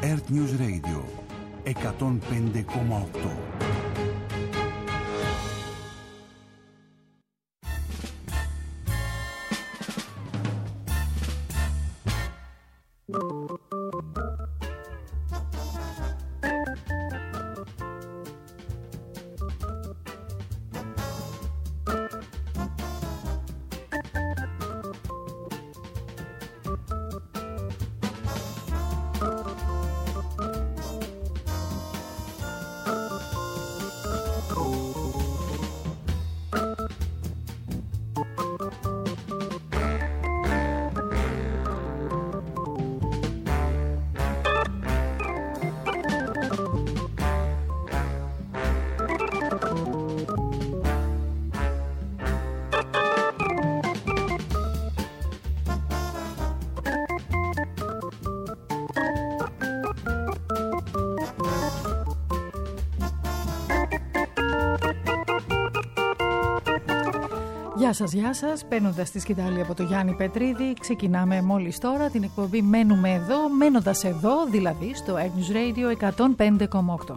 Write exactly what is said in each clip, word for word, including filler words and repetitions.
Earth News Radio εκατόν πέντε κόμμα οκτώ. Γεια σας, γεια σας. Παίρνοντας τη σκητάλη από το Γιάννη Πετρίδη, ξεκινάμε μόλις τώρα την εκπομπή «Μένουμε εδώ», μένοντας εδώ, δηλαδή στο Earth News Radio εκατόν πέντε κόμμα οκτώ.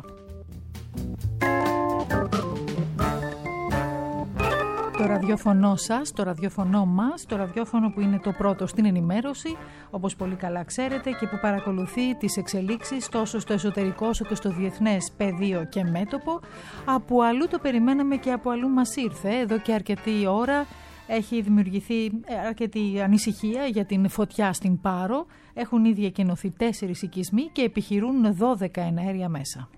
Το ραδιόφωνο σας, το ραδιόφωνο μας, το ραδιόφωνο που είναι το πρώτο στην ενημέρωση, όπως πολύ καλά ξέρετε, και που παρακολουθεί τις εξελίξεις τόσο στο εσωτερικό όσο και στο διεθνές πεδίο και μέτωπο. Από αλλού το περιμέναμε και από αλλού μας ήρθε. Εδώ και αρκετή ώρα έχει δημιουργηθεί αρκετή ανησυχία για την φωτιά στην Πάρο. Έχουν ήδη εκκοινωθεί τέσσερις οικισμοί και επιχειρούν δώδεκα εναέρια μέσα.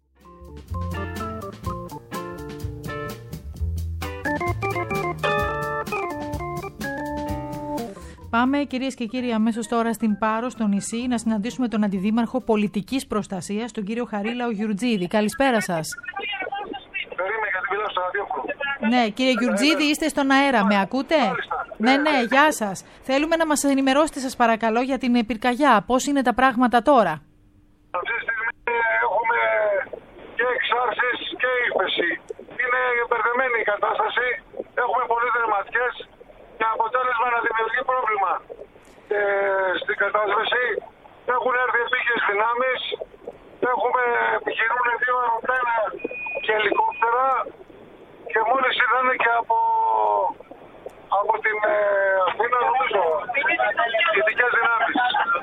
Πάμε, κυρίες και κύριοι, αμέσως τώρα στην Πάρο, στο νησί, να συναντήσουμε τον Αντιδήμαρχο Πολιτικής Προστασίας, τον κύριο Χαρίλαο Γιουρτζίδη. Καλησπέρα σας. Περίμενε, γιατί μιλάω στο ραδιόφωνο. Ναι, κύριε Γιουρτζίδη, είστε στον αέρα. Με ακούτε? Ναι, ναι, γεια σας. Θέλουμε να μας ενημερώσετε, σας παρακαλώ, για την πυρκαγιά. Πώς είναι τα πράγματα τώρα? Αυτή τη στιγμή έχουμε και εξάρσεις και ύφεση. Είναι μπερδεμένη η κατάσταση. Έχουμε πολλές δερματιές και αποτέλεσμα να δημιουργεί πρόβλημα ε, στην κατάσταση. Έχουν έρθει επίκες δυνάμεις. Έχουμε επιχειρούν δύο αεροπλάνα και ελικόπτερα και μόλις ήρθαν και από, από την ε, Αθήνα, νομίζω, ειδικές δυνάμεις.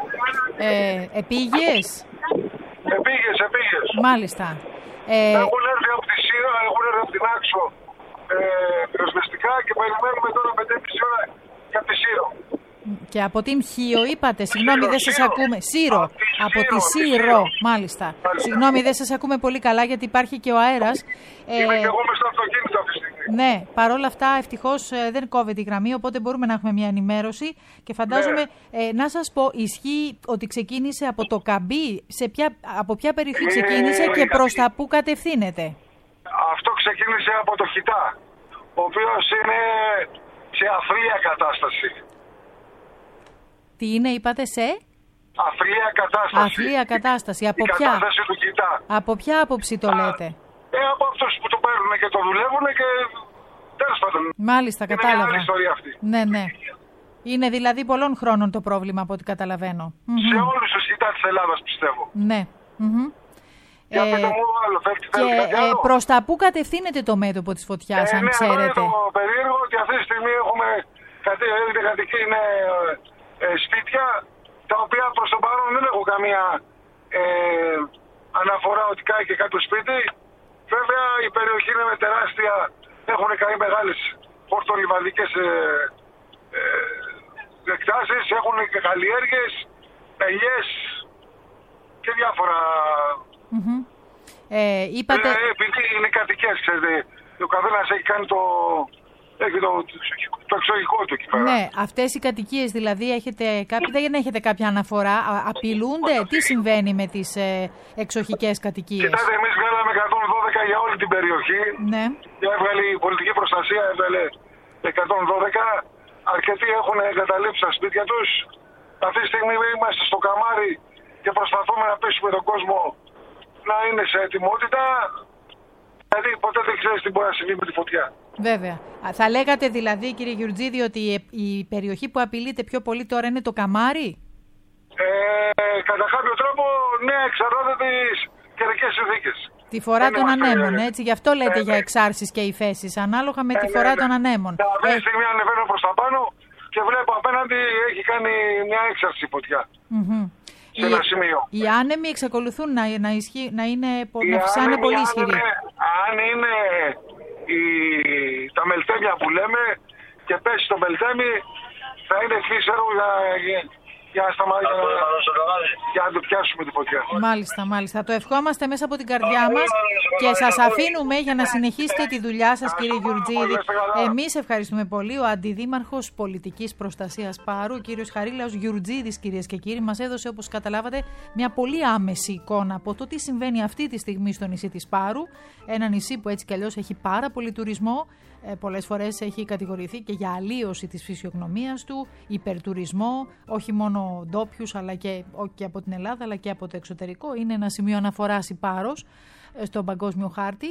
Ε, επίγειες? Επίγειες, επίγειες. Μάλιστα. Ε... Έχουν έρθει από τη Σύρο, έχουν έρθει από την Άξο ε, πυροσβεστικά και περιμένουμε τώρα πέντε και μισή ώρα για τη Σύρο. Και από την Χίο είπατε, συγγνώμη δεν σας ακούμε. Σύρο, από τη Σύρο, μάλιστα. Συγγνώμη δεν σας ακούμε πολύ καλά γιατί υπάρχει και ο αέρας. Είμαι και εγώ μες στο αυτοκίνητο αυτή τη στιγμή. Ναι, παρόλα αυτά ευτυχώς δεν κόβεται η γραμμή, οπότε μπορούμε να έχουμε μια ενημέρωση. Και φαντάζομαι, ναι. ε, να σας πω, ισχύει ότι ξεκίνησε από το Καμπί, σε ποια, από ποια περιοχή ξεκίνησε ε, και προς τα πού κατευθύνεται? Αυτό ξεκίνησε από το Χιτά, ο οποίος είναι σε αθλία κατάσταση. Τι είναι, είπατε, σε? Αθλία κατάσταση. Αθλία κατάσταση. Από η ποια? κατάσταση του Χιτά. Από ποια άποψη το Α, λέτε? Ε, από αυτούς που το παίρνουν και το δουλεύουν και τέλος πάντων. Μάλιστα, είναι κατάλαβα. Είναι μια άλλη ιστορία αυτή. Ναι, ναι. Είναι δηλαδή πολλών χρόνων το πρόβλημα από ό,τι καταλαβαίνω. Σε mm-hmm. όλους τους Χιτά της Ελλάδας πιστεύω. Ναι. Mm-hmm. Για ε, πείτε μου άλλο, φεύγει, και φεύγει, ε, προς τα πού κατευθύνεται το μέτωπο της φωτιάς, ε, αν ναι, ξέρετε? Ναι, το περίεργο ότι αυτή τη στιγμή έχουμε κατοικεί είναι ε, σπίτια τα οποία προς το παρόν δεν έχω καμία ε, αναφορά ότι κάει και κάποιο σπίτι. Βέβαια η περιοχή είναι με τεράστια, έχουν καεί μεγάλες πορτολιβαδικές ε, ε, εκτάσεις, έχουν και καλλιέργειες, ελιές και διάφορα. Mm-hmm. Ε, είπατε... ε, επειδή είναι κατοικίες, ξέρετε, ο καθένας έχει κάνει το, έχει το, το εξωγικό του εκεί πέρα. Ναι, αυτές οι κατοικίες δηλαδή έχετε, δεν έχετε κάποια αναφορά, απειλούνται, τι συμβαίνει με τις ε, εξοχικές κατοικίες? Κοιτάτε, εμείς βγάλαμε εκατόν δώδεκα για όλη την περιοχή. Ναι. Και έβγαλε η πολιτική προστασία, έβγαλε εκατόν δώδεκα. Αρκετοί έχουν εγκαταλείψει τα σπίτια τους. Αυτή τη στιγμή είμαστε στο καμάρι και προσπαθούμε να πείσουμε τον κόσμο να είναι σε ετοιμότητα. Δηλαδή ποτέ δεν ξέρεις τι μπορεί να συμβεί με τη φωτιά. Βέβαια. Θα λέγατε δηλαδή, κύριε Γιουρτζίδη, ότι η περιοχή που απειλείται πιο πολύ τώρα είναι το καμάρι? Ε, κατά κάποιο τρόπο, ναι, εξαρτάται τις καιρικές συνθήκες. Τη φορά δεν των ανέμων, είμαστε... έτσι. Γι' αυτό λέτε ε, για ναι. εξάρσεις και υφέσεις, ανάλογα με ε, τη φορά ναι, ναι. των ανέμων. Αυτή τη Ε, στιγμή ανεβαίνω προς τα πάνω και βλέπω απέναντι έχει κάνει μια έξαρση φωτιά. mm-hmm. Σε ένα σημείο. Οι άνεμοι εξακολουθούν να, να, ισχύ, να, είναι, Οι να φυσάνε άνεμοι, πολύ αν ισχυροί. είναι, αν είναι η, τα μελτέμια που λέμε και πέσει το μελτέμι, θα είναι φύσσερο για, για, για, να σταμα... για, να... για να το πιάσουμε τη φωτιά. Μάλιστα, μάλιστα. Το ευχόμαστε μέσα από την καρδιά μας και σας αφήνουμε για να συνεχίσετε τη δουλειά σας, κύριε Γιουρτζίδη. Εμείς ευχαριστούμε πολύ. Ο Αντιδήμαρχος Πολιτικής Προστασίας Πάρου, ο κύριος Χαρίλαος Γιουρτζίδης, κυρίες και κύριοι, μας έδωσε, όπως καταλάβατε, μια πολύ άμεση εικόνα από το τι συμβαίνει αυτή τη στιγμή στο νησί της Πάρου. Ένα νησί που έτσι κι αλλιώς έχει πάρα πολύ τουρισμό. Ε, πολλές φορές έχει κατηγορηθεί και για αλλίωση της φυσιογνωμίας του, υπερτουρισμό, όχι μόνο ντόπιους αλλά και, και από την Ελλάδα αλλά και από το εξωτερικό. Είναι ένα σημείο αναφοράς η Πάρος ε, στον παγκόσμιο χάρτη.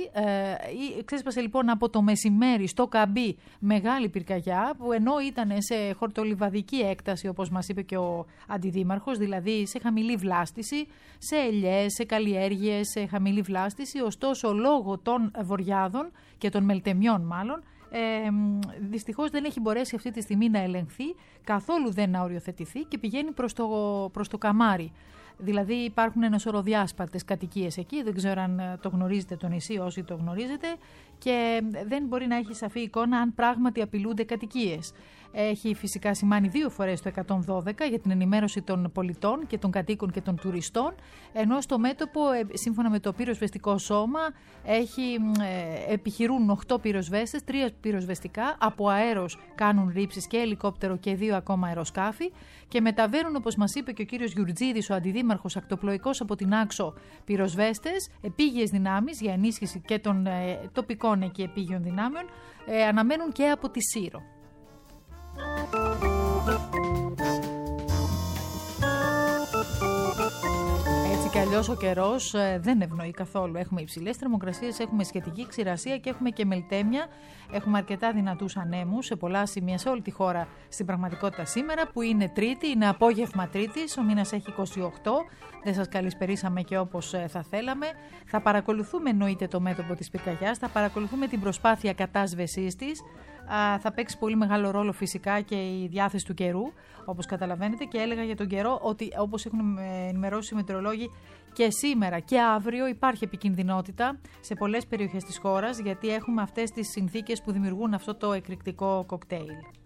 Ε, ξέσπασε λοιπόν από το μεσημέρι στο Καμπί μεγάλη πυρκαγιά που ενώ ήταν σε χορτολιβαδική έκταση, όπως μας είπε και ο Αντιδήμαρχος, δηλαδή σε χαμηλή βλάστηση, σε ελιές, σε καλλιέργειες, σε χαμηλή βλάστηση, ωστόσο λόγω των βοριάδων και των μελτεμιών μάλλον, ε, δυστυχώς δεν έχει μπορέσει αυτή τη στιγμή να ελεγχθεί, καθόλου δεν να οριοθετηθεί και πηγαίνει προς το, προς το καμάρι. Δηλαδή υπάρχουν ένα σωρό διάσπαρτες κατοικίες εκεί, δεν ξέρω αν το γνωρίζετε το νησί, όσοι το γνωρίζετε, και δεν μπορεί να έχει σαφή εικόνα αν πράγματι απειλούνται κατοικίες. Έχει φυσικά σημάνει δύο φορές το εκατόν δώδεκα για την ενημέρωση των πολιτών και των κατοίκων και των τουριστών, ενώ στο μέτωπο, σύμφωνα με το πυροσβεστικό σώμα, έχει, ε, επιχειρούν οκτώ πυροσβέστες, τρία πυροσβεστικά, από αέρος κάνουν ρήψεις και ελικόπτερο και δύο ακόμα αεροσκάφη και μεταβαίνουν, όπως μας είπε και ο κύριος Γιουρτζίδης, ο Αντιδήμαρχος, ακτοπλοϊκός από την Άξο, πυροσβέστες, επίγειες δυνάμεις για ενίσχυση και των ε, τοπικών εκεί επίγειων δυνάμεων, ε, αναμένουν και από τη Σύρο. Έτσι κι αλλιώς ο καιρός ε, δεν ευνοεί καθόλου. Έχουμε υψηλές θερμοκρασίες, έχουμε σχετική ξηρασία και έχουμε και μελτέμια. Έχουμε αρκετά δυνατούς ανέμους σε πολλά σημεία σε όλη τη χώρα στην πραγματικότητα σήμερα, που είναι Τρίτη, είναι απόγευμα Τρίτης, ο μήνας έχει είκοσι οκτώ. Δεν σας καλησπερίσαμε και όπως ε, θα θέλαμε. Θα παρακολουθούμε εννοείται το μέτωπο της πυρκαγιάς, θα παρακολουθούμε την προσπάθεια κατάσβεσής της. Α, θα παίξει πολύ μεγάλο ρόλο φυσικά και η διάθεση του καιρού, όπως καταλαβαίνετε, και έλεγα για τον καιρό ότι, όπως έχουν ενημερώσει οι μετεωρολόγοι, και σήμερα και αύριο υπάρχει επικινδυνότητα σε πολλές περιοχές της χώρας, γιατί έχουμε αυτές τις συνθήκες που δημιουργούν αυτό το εκρηκτικό κοκτέιλ.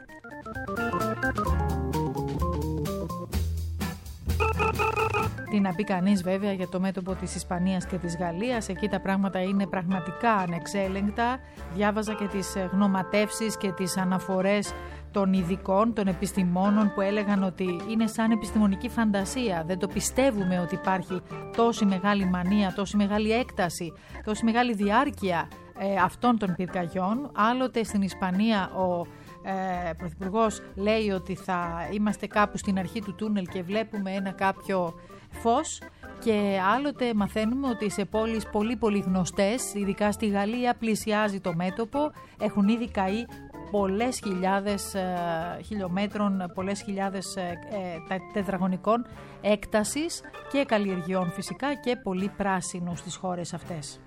Τι να πει κανείς βέβαια για το μέτωπο της Ισπανίας και της Γαλλίας, εκεί τα πράγματα είναι πραγματικά ανεξέλεγκτα. Διάβαζα και τις γνωματεύσεις και τις αναφορές των ειδικών, των επιστημόνων, που έλεγαν ότι είναι σαν επιστημονική φαντασία. Δεν το πιστεύουμε ότι υπάρχει τόση μεγάλη μανία, τόση μεγάλη έκταση, τόση μεγάλη διάρκεια ε, αυτών των πυρκαγιών. Άλλοτε στην Ισπανία ο ε, Πρωθυπουργός λέει ότι θα είμαστε κάπου στην αρχή του τούνελ και βλέπουμε ένα κάποιο φως, και άλλοτε μαθαίνουμε ότι σε πόλεις πολύ πολύ γνωστές, ειδικά στη Γαλλία, πλησιάζει το μέτωπο, έχουν ήδη καεί πολλές χιλιάδες ε, χιλιόμετρων, πολλές χιλιάδες ε, ε, τετραγωνικών έκτασης και καλλιεργειών φυσικά και πολύ πράσινο στις χώρες αυτές.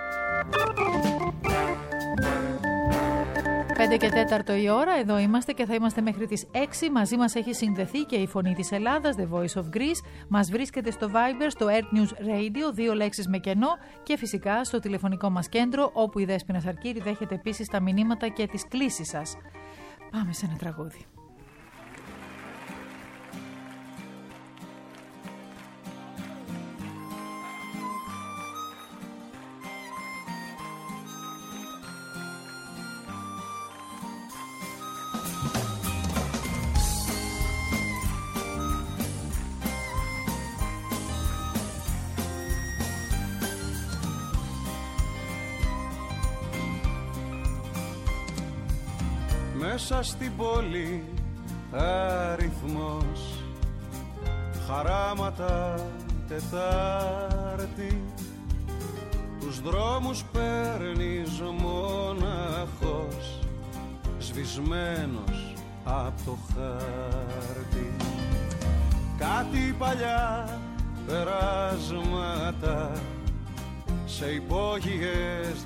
πέντε και τέταρτο η ώρα, εδώ είμαστε και θα είμαστε μέχρι τις έξι. Μαζί μας έχει συνδεθεί και η Φωνή της Ελλάδας, The Voice of Greece. Μας βρίσκεται στο Viber, στο Earth News Radio, δύο λέξεις με κενό, και φυσικά στο τηλεφωνικό μας κέντρο, όπου η Δέσποινα Σαρκύρη δέχεται επίσης τα μηνύματα και τις κλήσεις σας. Πάμε σε ένα τραγούδι. Μέσα στην πόλη αριθμός, χαράματα Τετάρτη, τους δρόμους παίρνεις μοναχός, σβησμένος απ' το χάρτη. κάτι παλιά περάσματα σε υπόγειες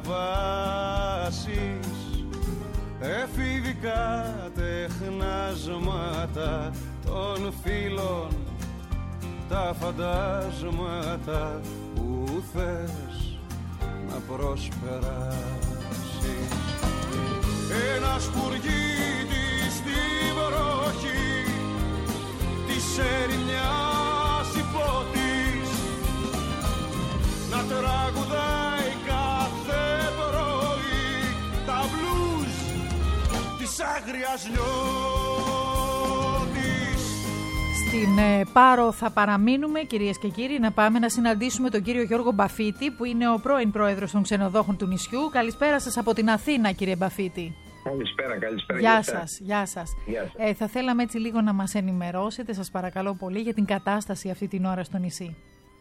διαβάσεις, εφηβικά τεχνάσματα των φίλων, τα φαντάσματα που θες να προσπεράσεις. Ένας σπουργίτης στην βροχή της ερημιάς υπότης να τραγουδάει κάθε πρωί τα μπλουζ της άγριας νιώτης. Στην ε, Πάρο θα παραμείνουμε, κυρίες και κύριοι, να πάμε να συναντήσουμε τον κύριο Γιώργο Μπαφίτη, που είναι ο πρώην πρόεδρος των ξενοδόχων του νησιού. Καλησπέρα σας από την Αθήνα, κύριε Μπαφίτη. Καλησπέρα, καλησπέρα. Γεια σας, γεια σας. Γεια σας. Ε, θα θέλαμε έτσι λίγο να μας ενημερώσετε, σας παρακαλώ πολύ, για την κατάσταση αυτή την ώρα στο νησί.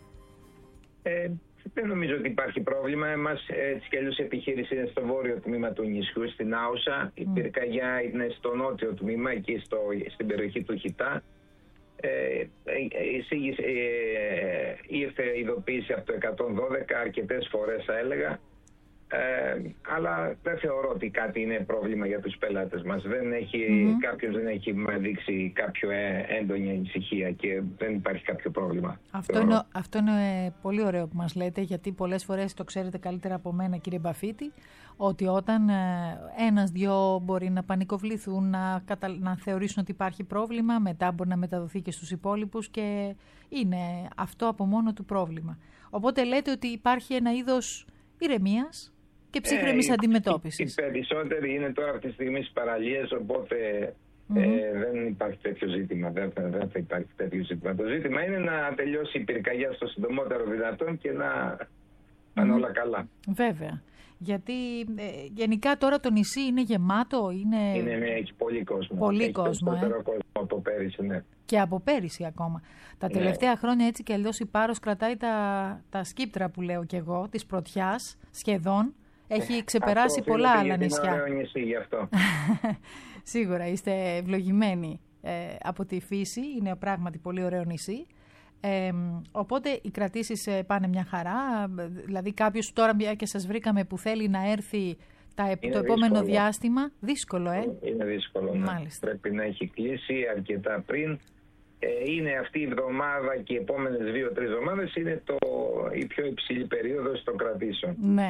Ε, δεν νομίζω ότι υπάρχει πρόβλημα. Εμάς έτσι κι αλλιώς η επιχείρηση είναι στο βόρειο τμήμα του νησιού, στην Άουσα. Η mm. πυρκαγιά είναι στο νότιο τμήμα, εκεί στο, στην περιοχή του Χιτά. Ε, εισήγησε, ε, ήρθε ειδοποίηση από το εκατόν δώδεκα αρκετές φορές, θα έλεγα. Ε, αλλά δεν θεωρώ ότι κάτι είναι πρόβλημα για τους πελάτες μας. Δεν έχει, mm-hmm. Κάποιος δεν έχει δείξει κάποιο έντονη ανησυχία και δεν υπάρχει κάποιο πρόβλημα. Αυτό είναι, αυτό είναι πολύ ωραίο που μας λέτε, γιατί πολλές φορές το ξέρετε καλύτερα από μένα, κύριε Μπαφίτη, ότι όταν ένας-δυο μπορεί να πανικοβληθούν, να, κατα... να θεωρήσουν ότι υπάρχει πρόβλημα, μετά μπορεί να μεταδοθεί και στους υπόλοιπους και είναι αυτό από μόνο του πρόβλημα. Οπότε λέτε ότι υπάρχει ένα είδος ηρεμίας και ψύχρεμης ε, αντιμετώπισης. Οι περισσότεροι είναι τώρα αυτή τη στιγμή στις παραλίες, οπότε mm-hmm. ε, δεν υπάρχει τέτοιο ζήτημα. Δεν θα, δεν θα υπάρχει τέτοιο ζήτημα. Το ζήτημα είναι να τελειώσει η πυρκαγιά στο συντομότερο δυνατόν και να πάνε mm-hmm. όλα καλά. Βέβαια. Γιατί ε, γενικά τώρα το νησί είναι γεμάτο, είναι... είναι ναι, έχει πολύ κόσμο. Πολύ έχει κόσμο, ε. κόσμο από πέρυσι, ναι. Και από πέρυσι ακόμα. Τα τελευταία ναι. χρόνια έτσι και αλλιώς η Πάρος κρατάει τα, τα σκύπτρα που λέω κι εγώ, της πρωτιάς σχεδόν. Έχει ξεπεράσει αυτό, πολλά άλλα νησιά. Είναι ωραίο νησί γι' αυτό. Σίγουρα είστε ευλογημένοι ε, από τη φύση, είναι πράγματι πολύ ωραίο νησί. Ε, οπότε οι κρατήσεις πάνε μια χαρά, δηλαδή κάποιος τώρα και σας βρήκαμε που θέλει να έρθει τα, το δύσκολο. επόμενο διάστημα, δύσκολο ε. Είναι δύσκολο, ναι. Πρέπει να έχει κλείσει αρκετά πριν. Ε, είναι αυτή η εβδομάδα και οι επόμενες δύο-τρεις εβδομάδες είναι το, η πιο υψηλή περίοδος των κρατήσεων. Ναι.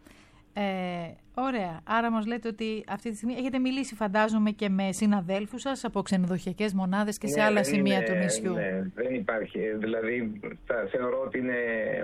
Ε, ωραία. Άρα μας λέτε ότι αυτή τη στιγμή έχετε μιλήσει, φαντάζομαι, και με συναδέλφους σας από ξενοδοχειακές μονάδες και σε ναι, άλλα είναι, σημεία του νησιού. Ναι, δεν υπάρχει. Δηλαδή, θα θεωρώ ότι είναι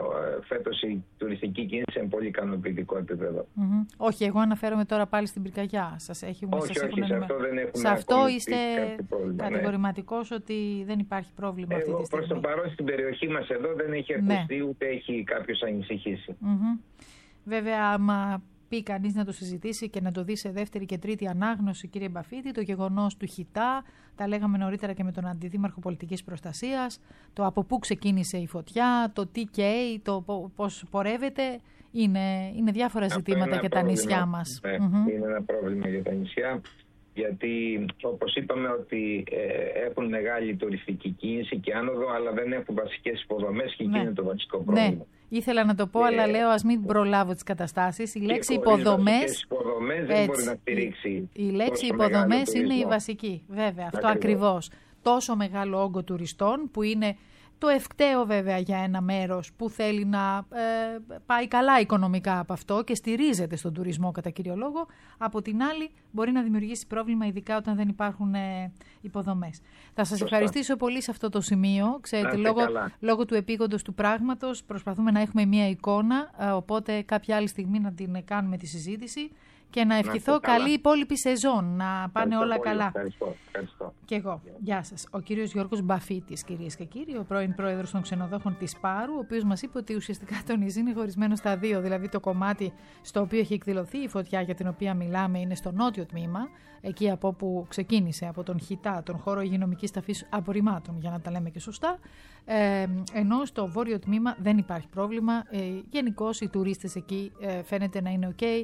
φέτος η τουριστική κίνηση σε πολύ ικανοποιητικό επίπεδο. Mm-hmm. Όχι, εγώ αναφέρομαι τώρα πάλι στην πυρκαγιά. Σας έχει, όχι, σας όχι, σε αυτό δεν έχουμε. Σε αυτό είστε κατηγορηματικός, ναι. ότι δεν υπάρχει πρόβλημα εγώ, αυτή τη στιγμή. Προς το παρόν στην περιοχή μας εδώ δεν έχει ακουστεί, ναι. ούτε έχει κάποιος ανησυχήσει. Mm-hmm. Βέβαια, άμα πει κανείς να το συζητήσει και να το δει σε δεύτερη και τρίτη ανάγνωση, κύριε Μπαφίτη, το γεγονός του Χιτά, τα λέγαμε νωρίτερα και με τον Αντιδήμαρχο Πολιτικής Προστασίας, το από πού ξεκίνησε η φωτιά, το τι καίει, το πώς πορεύεται, είναι, είναι διάφορα αυτό ζητήματα για τα νησιά μας. Ναι, mm-hmm. Είναι ένα πρόβλημα για τα νησιά, γιατί όπως είπαμε ότι ε, έχουν μεγάλη τουριστική κίνηση και άνοδο, αλλά δεν έχουν βασικές υποδομές και εκεί ναι. είναι το βασικό πρόβλημα. Ναι. Ήθελα να το πω, ε, αλλά λέω ας μην προλάβω τις καταστάσεις. Η λέξη υποδομές, υποδομές δεν μπορεί να στηρίξει. Η λέξη υποδομές είναι η βασική, βέβαια, αυτό ακριβώς. Τόσο μεγάλο όγκο τουριστών που είναι το ευκταίο βέβαια για ένα μέρος που θέλει να ε, πάει καλά οικονομικά από αυτό και στηρίζεται στον τουρισμό κατά κύριο λόγο. Από την άλλη μπορεί να δημιουργήσει πρόβλημα ειδικά όταν δεν υπάρχουν ε, υποδομές. Θα σας Σωστά. ευχαριστήσω πολύ σε αυτό το σημείο. Ξέρετε, λόγω, λόγω του επίγοντος του πράγματος προσπαθούμε να έχουμε μία εικόνα, ε, οπότε κάποια άλλη στιγμή να την κάνουμε τη συζήτηση. Και να ευχηθώ να καλή υπόλοιπη σεζόν, να πάνε ευχαριστώ όλα πολύ, καλά. Ευχαριστώ, ευχαριστώ. Και εγώ. Yeah. Γεια σας. Ο κύριος Γιώργος Μπαφίτης, κυρίες και κύριοι, ο πρώην πρόεδρος των ξενοδόχων της Πάρου, ο οποίος μας είπε ότι ουσιαστικά το νησί είναι χωρισμένο στα δύο. Δηλαδή το κομμάτι στο οποίο έχει εκδηλωθεί η φωτιά για την οποία μιλάμε είναι στο νότιο τμήμα, εκεί από όπου ξεκίνησε, από τον Χιτά, τον χώρο υγειονομικής ταφής απορριμμάτων, για να τα λέμε και σωστά. Ε, ενώ στο βόρειο τμήμα δεν υπάρχει πρόβλημα. Ε, γενικώς οι τουρίστες εκεί ε, φαίνεται να είναι ok.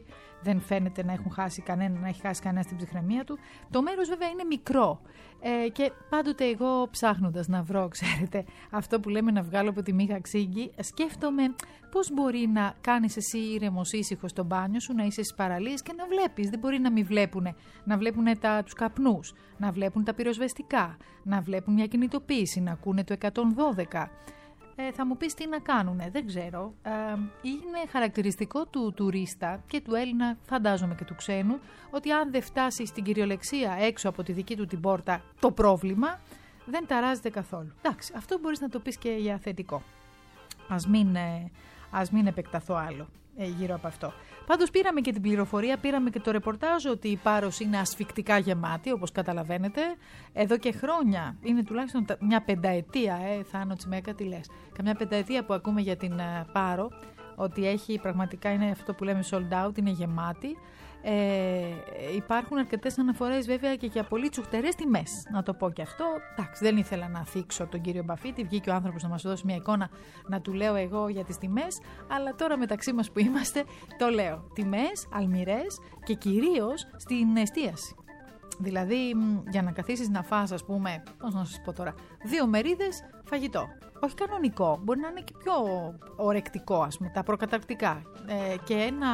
δεν φαίνεται να, έχουν χάσει κανένα, να έχει χάσει κανένα στην ψυχραιμία του. Το μέρος βέβαια είναι μικρό ε, και πάντοτε εγώ ψάχνοντας να βρω, ξέρετε, αυτό που λέμε να βγάλω από τη μύγα ξύγκη, σκέφτομαι πώς μπορεί να κάνεις εσύ ήρεμος ήσυχος στο μπάνιο σου, να είσαι στις παραλίες και να βλέπεις. Δεν μπορεί να μην βλέπουν, να βλέπουν τα, τους καπνούς, να βλέπουν τα πυροσβεστικά, να βλέπουν μια κινητοποίηση, να ακούνε το εκατόν δώδεκα. Ε, θα μου πεις τι να κάνουνε, δεν ξέρω. Ε, είναι χαρακτηριστικό του τουρίστα και του Έλληνα, φαντάζομαι και του ξένου, ότι αν δεν φτάσει στην κυριολεξία έξω από τη δική του την πόρτα το πρόβλημα, δεν ταράζεται καθόλου. Εντάξει, αυτό μπορείς να το πεις και για θετικό. Ας μην, ε, ας μην επεκταθώ άλλο ε, γύρω από αυτό. Πάντως πήραμε και την πληροφορία, πήραμε και το ρεπορτάζ ότι η Πάρος είναι ασφικτικά γεμάτη, όπως καταλαβαίνετε. Εδώ και χρόνια, είναι τουλάχιστον μια πενταετία, ε, Θάνο Τσιμέκα, τι λες, καμιά πενταετία που ακούμε για την uh, Πάρο, ότι έχει πραγματικά, είναι αυτό που λέμε sold out, είναι γεμάτη. Ε, υπάρχουν αρκετές αναφορές βέβαια και για πολύ τσουχτερές τιμές, να το πω και αυτό. Εντάξει, δεν ήθελα να θίξω τον κύριο Μπαφίτη, βγήκε ο άνθρωπος να μας δώσει μια εικόνα να του λέω εγώ για τις τιμές, αλλά τώρα μεταξύ μας που είμαστε το λέω. Τιμές αλμυρές και κυρίως στην εστίαση. Δηλαδή για να καθίσεις να φας, ας πούμε, πώς να σας πω τώρα, δύο μερίδες φαγητό. Όχι κανονικό, μπορεί να είναι και πιο ορεκτικό, ας πούμε, τα προκαταρκτικά ε, και ένα...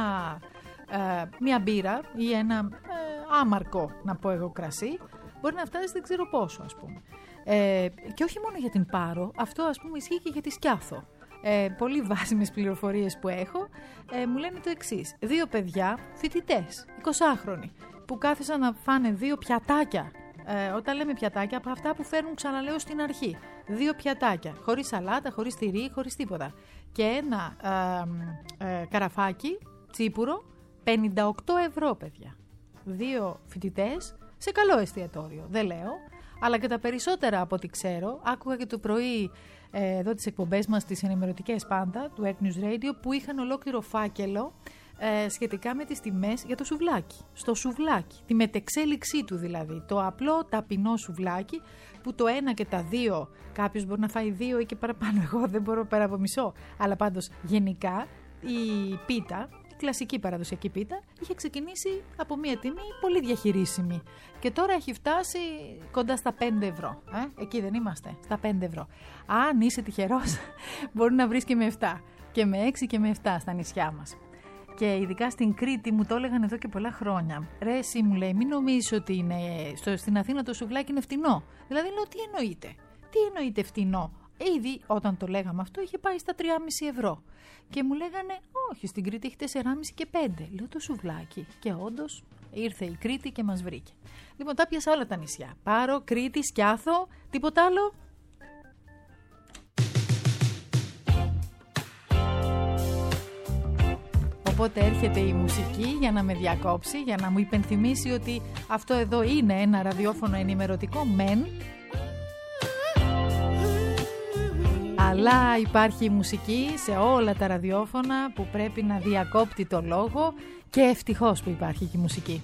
Uh, μία μπύρα ή ένα uh, άμαρκο, να πω εγώ, κρασί, μπορεί να φτάσει δεν ξέρω πόσο, ας πούμε. Ε, και όχι μόνο για την Πάρο, αυτό ας πούμε ισχύει και για τη Σκιάθο. Ε, πολύ βάσιμες πληροφορίες που έχω ε, μου λένε το εξής. Δύο παιδιά, φοιτητές, εικοσάχρονοι, που κάθισαν να φάνε δύο πιατάκια. Ε, όταν λέμε πιατάκια, από αυτά που φέρνουν, ξαναλέω στην αρχή. Δύο πιατάκια, χωρίς σαλάτα, χωρίς τυρί, χωρίς τίποτα. Και ένα ε, ε, καραφάκι, τσίπουρο, πενήντα οκτώ ευρώ, παιδιά. Δύο φοιτητές σε καλό εστιατόριο, δεν λέω, αλλά και τα περισσότερα από ό,τι ξέρω. Άκουγα και το πρωί ε, εδώ τις εκπομπές μας, τις ενημερωτικές πάντα, του Air News Radio, που είχαν ολόκληρο φάκελο ε, σχετικά με τις τιμές για το σουβλάκι. Στο σουβλάκι, τη μετεξέλιξή του δηλαδή. Το απλό ταπεινό σουβλάκι, που το ένα και τα δύο, κάποιος μπορεί να φάει δύο ή και παραπάνω. Εγώ δεν μπορώ πέρα από μισό. Αλλά πάντως γενικά η πίτα, κλασική παραδοσιακή πίτα, είχε ξεκινήσει από μία τιμή πολύ διαχειρίσιμη και τώρα έχει φτάσει κοντά στα πέντε ευρώ. Ε? Εκεί δεν είμαστε, στα πέντε ευρώ. Αν είσαι τυχερός, μπορεί να βρεις και με επτά, και με έξι και με επτά στα νησιά μας. Και ειδικά στην Κρήτη μου το έλεγαν εδώ και πολλά χρόνια. Ρε εσύ, μου λέει, μην νομίζεις ότι είναι, στο, στην Αθήνα το σουβλάκι είναι φτηνό. Δηλαδή λέω, τι εννοείται, τι εννοείται φτηνό. Ήδη όταν το λέγαμε αυτό είχε πάει στα τρία κόμμα πέντε ευρώ. Και μου λέγανε, όχι, στην Κρήτη έχει τέσσερα κόμμα πέντε και πέντε. Λέω το σουβλάκι. Και όντως ήρθε η Κρήτη και μας βρήκε. Λοιπόν, τα πιάσα όλα τα νησιά. Πάρο, Κρήτη, Σκιάθο, τίποτα άλλο. Οπότε έρχεται η μουσική για να με διακόψει, για να μου υπενθυμίσει ότι αυτό εδώ είναι ένα ραδιόφωνο ενημερωτικό, μεν. Αλλά υπάρχει μουσική σε όλα τα ραδιόφωνα που πρέπει να διακόπτει το λόγο και ευτυχώς που υπάρχει και η μουσική.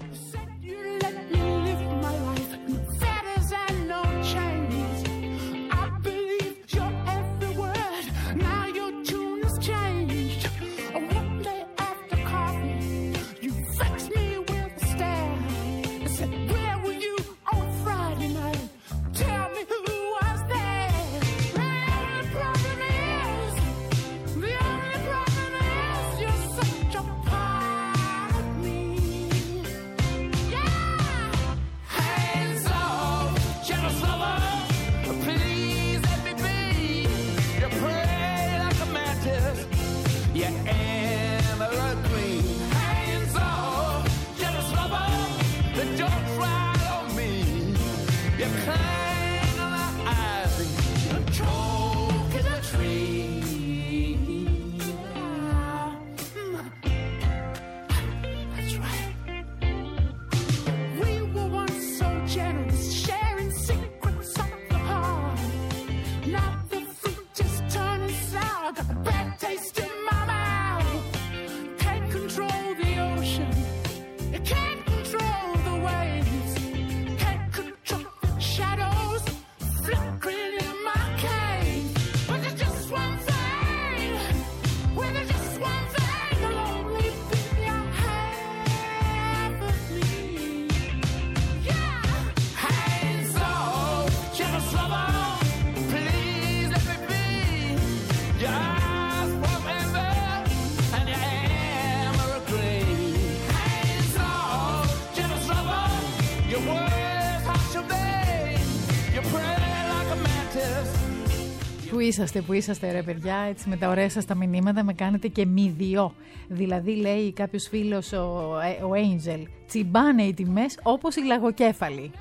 Πού είσαστε, πού είσαστε ρε παιδιά, έτσι με τα ωραία σας τα μηνύματα με κάνετε και μη δύο. Δηλαδή λέει κάποιος φίλος, ο, ο Angel, τσιμπάνε οι τιμές όπως οι λαγοκέφαλοι.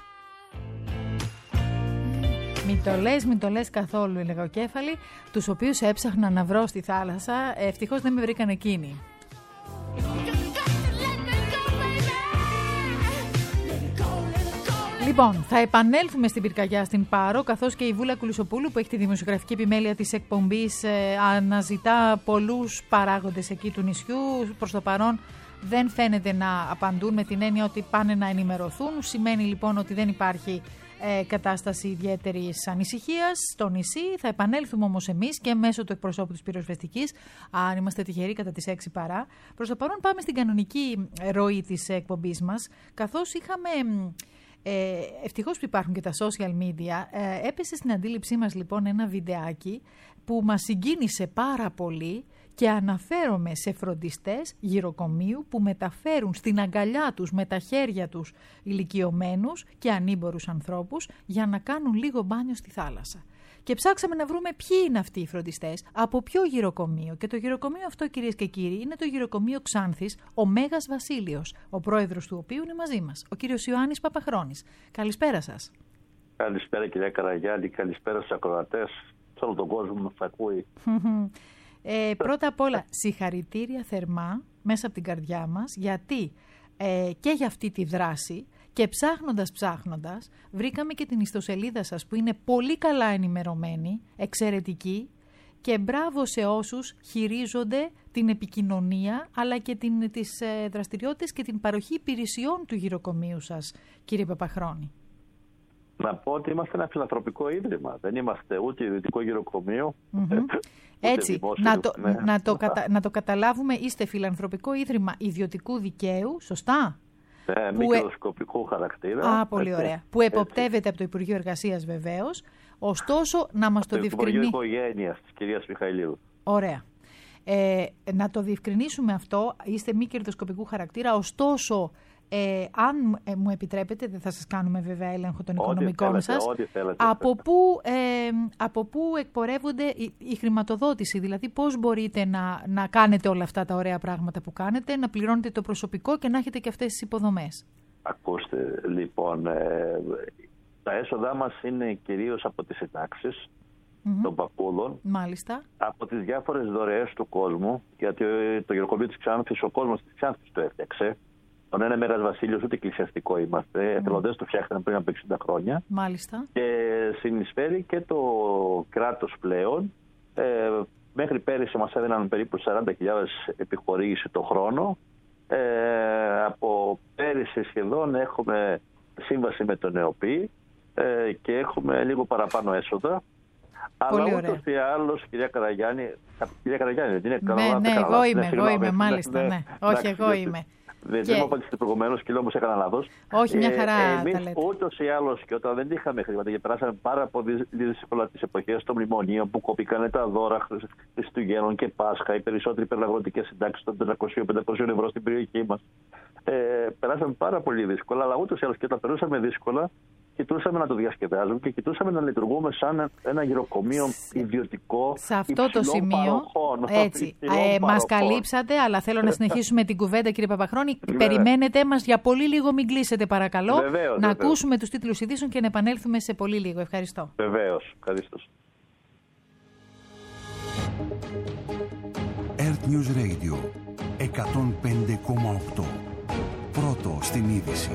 Μην το λες, μην το λες καθόλου οι λαγοκέφαλοι, τους οποίους έψαχνα να βρω στη θάλασσα, ευτυχώς δεν με βρήκαν εκείνοι. Λοιπόν, θα επανέλθουμε στην πυρκαγιά στην Πάρο, καθώς και η Βούλα Κουλουσοπούλου που έχει τη δημοσιογραφική επιμέλεια της εκπομπής ε, αναζητά πολλούς παράγοντες εκεί του νησιού. Προς το παρόν δεν φαίνεται να απαντούν με την έννοια ότι πάνε να ενημερωθούν. Σημαίνει λοιπόν ότι δεν υπάρχει ε, κατάσταση ιδιαίτερης ανησυχίας στο νησί. Θα επανέλθουμε όμως εμείς και μέσω του εκπροσώπου της πυροσβεστικής, αν είμαστε τυχεροί κατά τις έξι παρά. Προς το παρόν πάμε στην κανονική ροή της εκπομπής μας, καθώς είχαμε... Ε, ευτυχώς που υπάρχουν και τα social media, ε, έπεσε στην αντίληψή μας λοιπόν ένα βιντεάκι που μας συγκίνησε πάρα πολύ και αναφέρομαι σε φροντιστές γυροκομείου που μεταφέρουν στην αγκαλιά τους με τα χέρια τους ηλικιωμένους και ανήμπορους ανθρώπους για να κάνουν λίγο μπάνιο στη θάλασσα. Και ψάξαμε να βρούμε ποιοι είναι αυτοί οι φροντιστές, από ποιο γυροκομείο. Και το γυροκομείο αυτό, κυρίες και κύριοι, είναι το γυροκομείο Ξάνθης, ο Μέγας Βασίλειος, ο πρόεδρος του οποίου είναι μαζί μας, ο κύριος Ιωάννης Παπαχρόνης. Καλησπέρα σας. Καλησπέρα κυρία Καραγιάννη, καλησπέρα στους ακροατές, σε όλο τον κόσμο που μας ακούει. ε, πρώτα απ' όλα, συγχαρητήρια θερμά μέσα από την καρδιά μας, γιατί ε, και για αυτή τη δράση. Και ψάχνοντας ψάχνοντας βρήκαμε και την ιστοσελίδα σας που είναι πολύ καλά ενημερωμένη, εξαιρετική, και μπράβο σε όσους χειρίζονται την επικοινωνία αλλά και την, τις ε, δραστηριότητες και την παροχή υπηρεσιών του γυροκομείου σας, κύριε Παπαχρόνη. Να πω ότι είμαστε ένα φιλανθρωπικό ίδρυμα, δεν είμαστε ούτε ιδιωτικό γυροκομείο. Mm-hmm. Έτσι, να το, ναι. να, το κατα, να το καταλάβουμε, είστε φιλανθρωπικό ίδρυμα ιδιωτικού δικαίου, σωστά? Ε, μη κερδοσκοπικού χαρακτήρα. Α, πολύ ωραία. Έτσι. Που εποπτεύεται από το Υπουργείο Εργασίας βεβαίως. Ωστόσο, να μας το, το διευκρινίσει. Το Υπουργείο Οικογένειας της κυρίας Μιχαηλίδου. Ωραία. Ε, να το διευκρινίσουμε αυτό. Είστε μη κερδοσκοπικού χαρακτήρα. Ωστόσο, ε, αν ε, μου επιτρέπετε, δεν θα σας κάνουμε βέβαια έλεγχο των οικονομικών σας. Ό,τι θέλετε. Από πού, ε, από πού εκπορεύονται η, η χρηματοδότηση, δηλαδή πώς μπορείτε να, να κάνετε όλα αυτά τα ωραία πράγματα που κάνετε, να πληρώνετε το προσωπικό και να έχετε και αυτές τις υποδομές. Ακούστε, λοιπόν, ε, τα έσοδά μας είναι κυρίως από τις συντάξεις mm-hmm. των παππούδων. Μάλιστα. Από τις διάφορες δωρεές του κόσμου, γιατί το γυροκομείο της Ξάνθης, ο κόσμος της Ξάνθης το έφτιαξε. Τον ένα Μέγας Βασίλειος, ούτε εκκλησιαστικό είμαστε. Mm. Εθελοντές το φτιάχτηκαν πριν από εξήντα χρόνια. Μάλιστα. Και συνεισφέρει και το κράτος πλέον. Ε, μέχρι πέρυσι μας έδιναν περίπου σαράντα χιλιάδες επιχορήγηση το χρόνο. Ε, από πέρυσι σχεδόν έχουμε σύμβαση με τον ΕΟΠΗ ε, και έχουμε λίγο παραπάνω έσοδα. Πολύ Αλλά ωραία. ούτως ή άλλως, κυρία Καραγιάννη, κυρία Καραγιάννη, δεν είναι καλά. Ναι, ναι, εγώ είμαι, εγώ είμαι, μάλιστα. Ναι. Όχι, εγώ είμαι. Δεν και... μου απαντήσετε προηγουμένως και λέω όμως έκανα λάθος. Όχι, μια χαρά ε, εμείς τα λέτε. Ούτως ή άλλως και όταν δεν είχαμε χρήματα και περάσαμε πάρα πολύ δύσκολα τις εποχές των μνημονίων που κόπηκαν τα δώρα Χριστουγέννων και Πάσχα, οι περισσότεροι υπερλαγρωτικές συντάξεις των τετρακόσια με πεντακόσια ευρώ στην περιοχή μας. Ε, περάσαμε πάρα πολύ δύσκολα, αλλά ούτως ή άλλως και όταν περάσαμε δύσκολα, κοιτούσαμε να το διασκεδάζουμε και κοιτούσαμε να λειτουργούμε σαν ένα γυροκομείο ιδιωτικό. Σε αυτό το σημείο, έτσι, ε, μας καλύψατε, αλλά θέλω να συνεχίσουμε την κουβέντα, κύριε Παπαχρόνη. Ναι. Περιμένετε μας για πολύ λίγο, μην κλείσετε παρακαλώ. Βεβαίως, να βεβαίως. ακούσουμε τους τίτλους ειδήσεων και να επανέλθουμε σε πολύ λίγο. Ευχαριστώ. Βεβαίως, ευχαριστώ. Earth News Radio εκατόν πέντε κόμμα οκτώ. Πρώτο στην είδηση.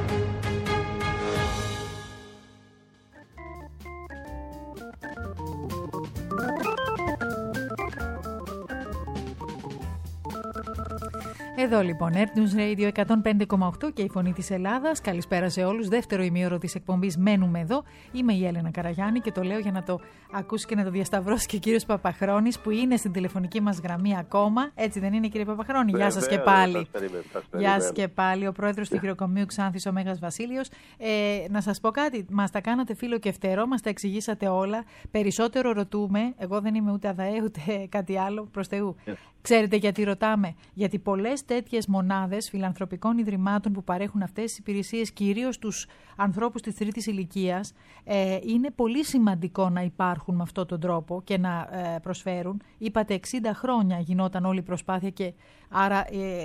Εδώ λοιπόν, Earth News Radio εκατόν πέντε κόμμα οκτώ και η Φωνή της Ελλάδας. Καλησπέρα σε όλους. Δεύτερο ημίωρο της εκπομπής Μένουμε Εδώ. Είμαι η Έλενα Καραγιάννη και το λέω για να το ακούσει και να το διασταυρώσει και ο κύριος Παπαχρόνης που είναι στην τηλεφωνική μας γραμμή ακόμα. Έτσι δεν είναι, κύριε Παπαχρόνη? Γεια σας και πάλι. Γεια σας και πάλι. Ο πρόεδρος του γυροκομείου Ξάνθης, ο Μέγας Βασίλειος. Ε, να σας πω κάτι. Μας τα κάνατε φίλο και φτερό, μας τα εξηγήσατε όλα. Περισσότερο ρωτούμε. Εγώ δεν είμαι ούτε ΑΔΑΕ ούτε κάτι άλλο, προς Θεού. Ξέρετε γιατί ρωτάμε? Γιατί πολλές τέτοιες μονάδες φιλανθρωπικών ιδρυμάτων που παρέχουν αυτές τις υπηρεσίες, κυρίως τους ανθρώπους της τρίτης ηλικίας, ε, είναι πολύ σημαντικό να υπάρχουν με αυτόν τον τρόπο και να ε, προσφέρουν. Είπατε εξήντα χρόνια γινόταν όλη η προσπάθεια και άρα ε,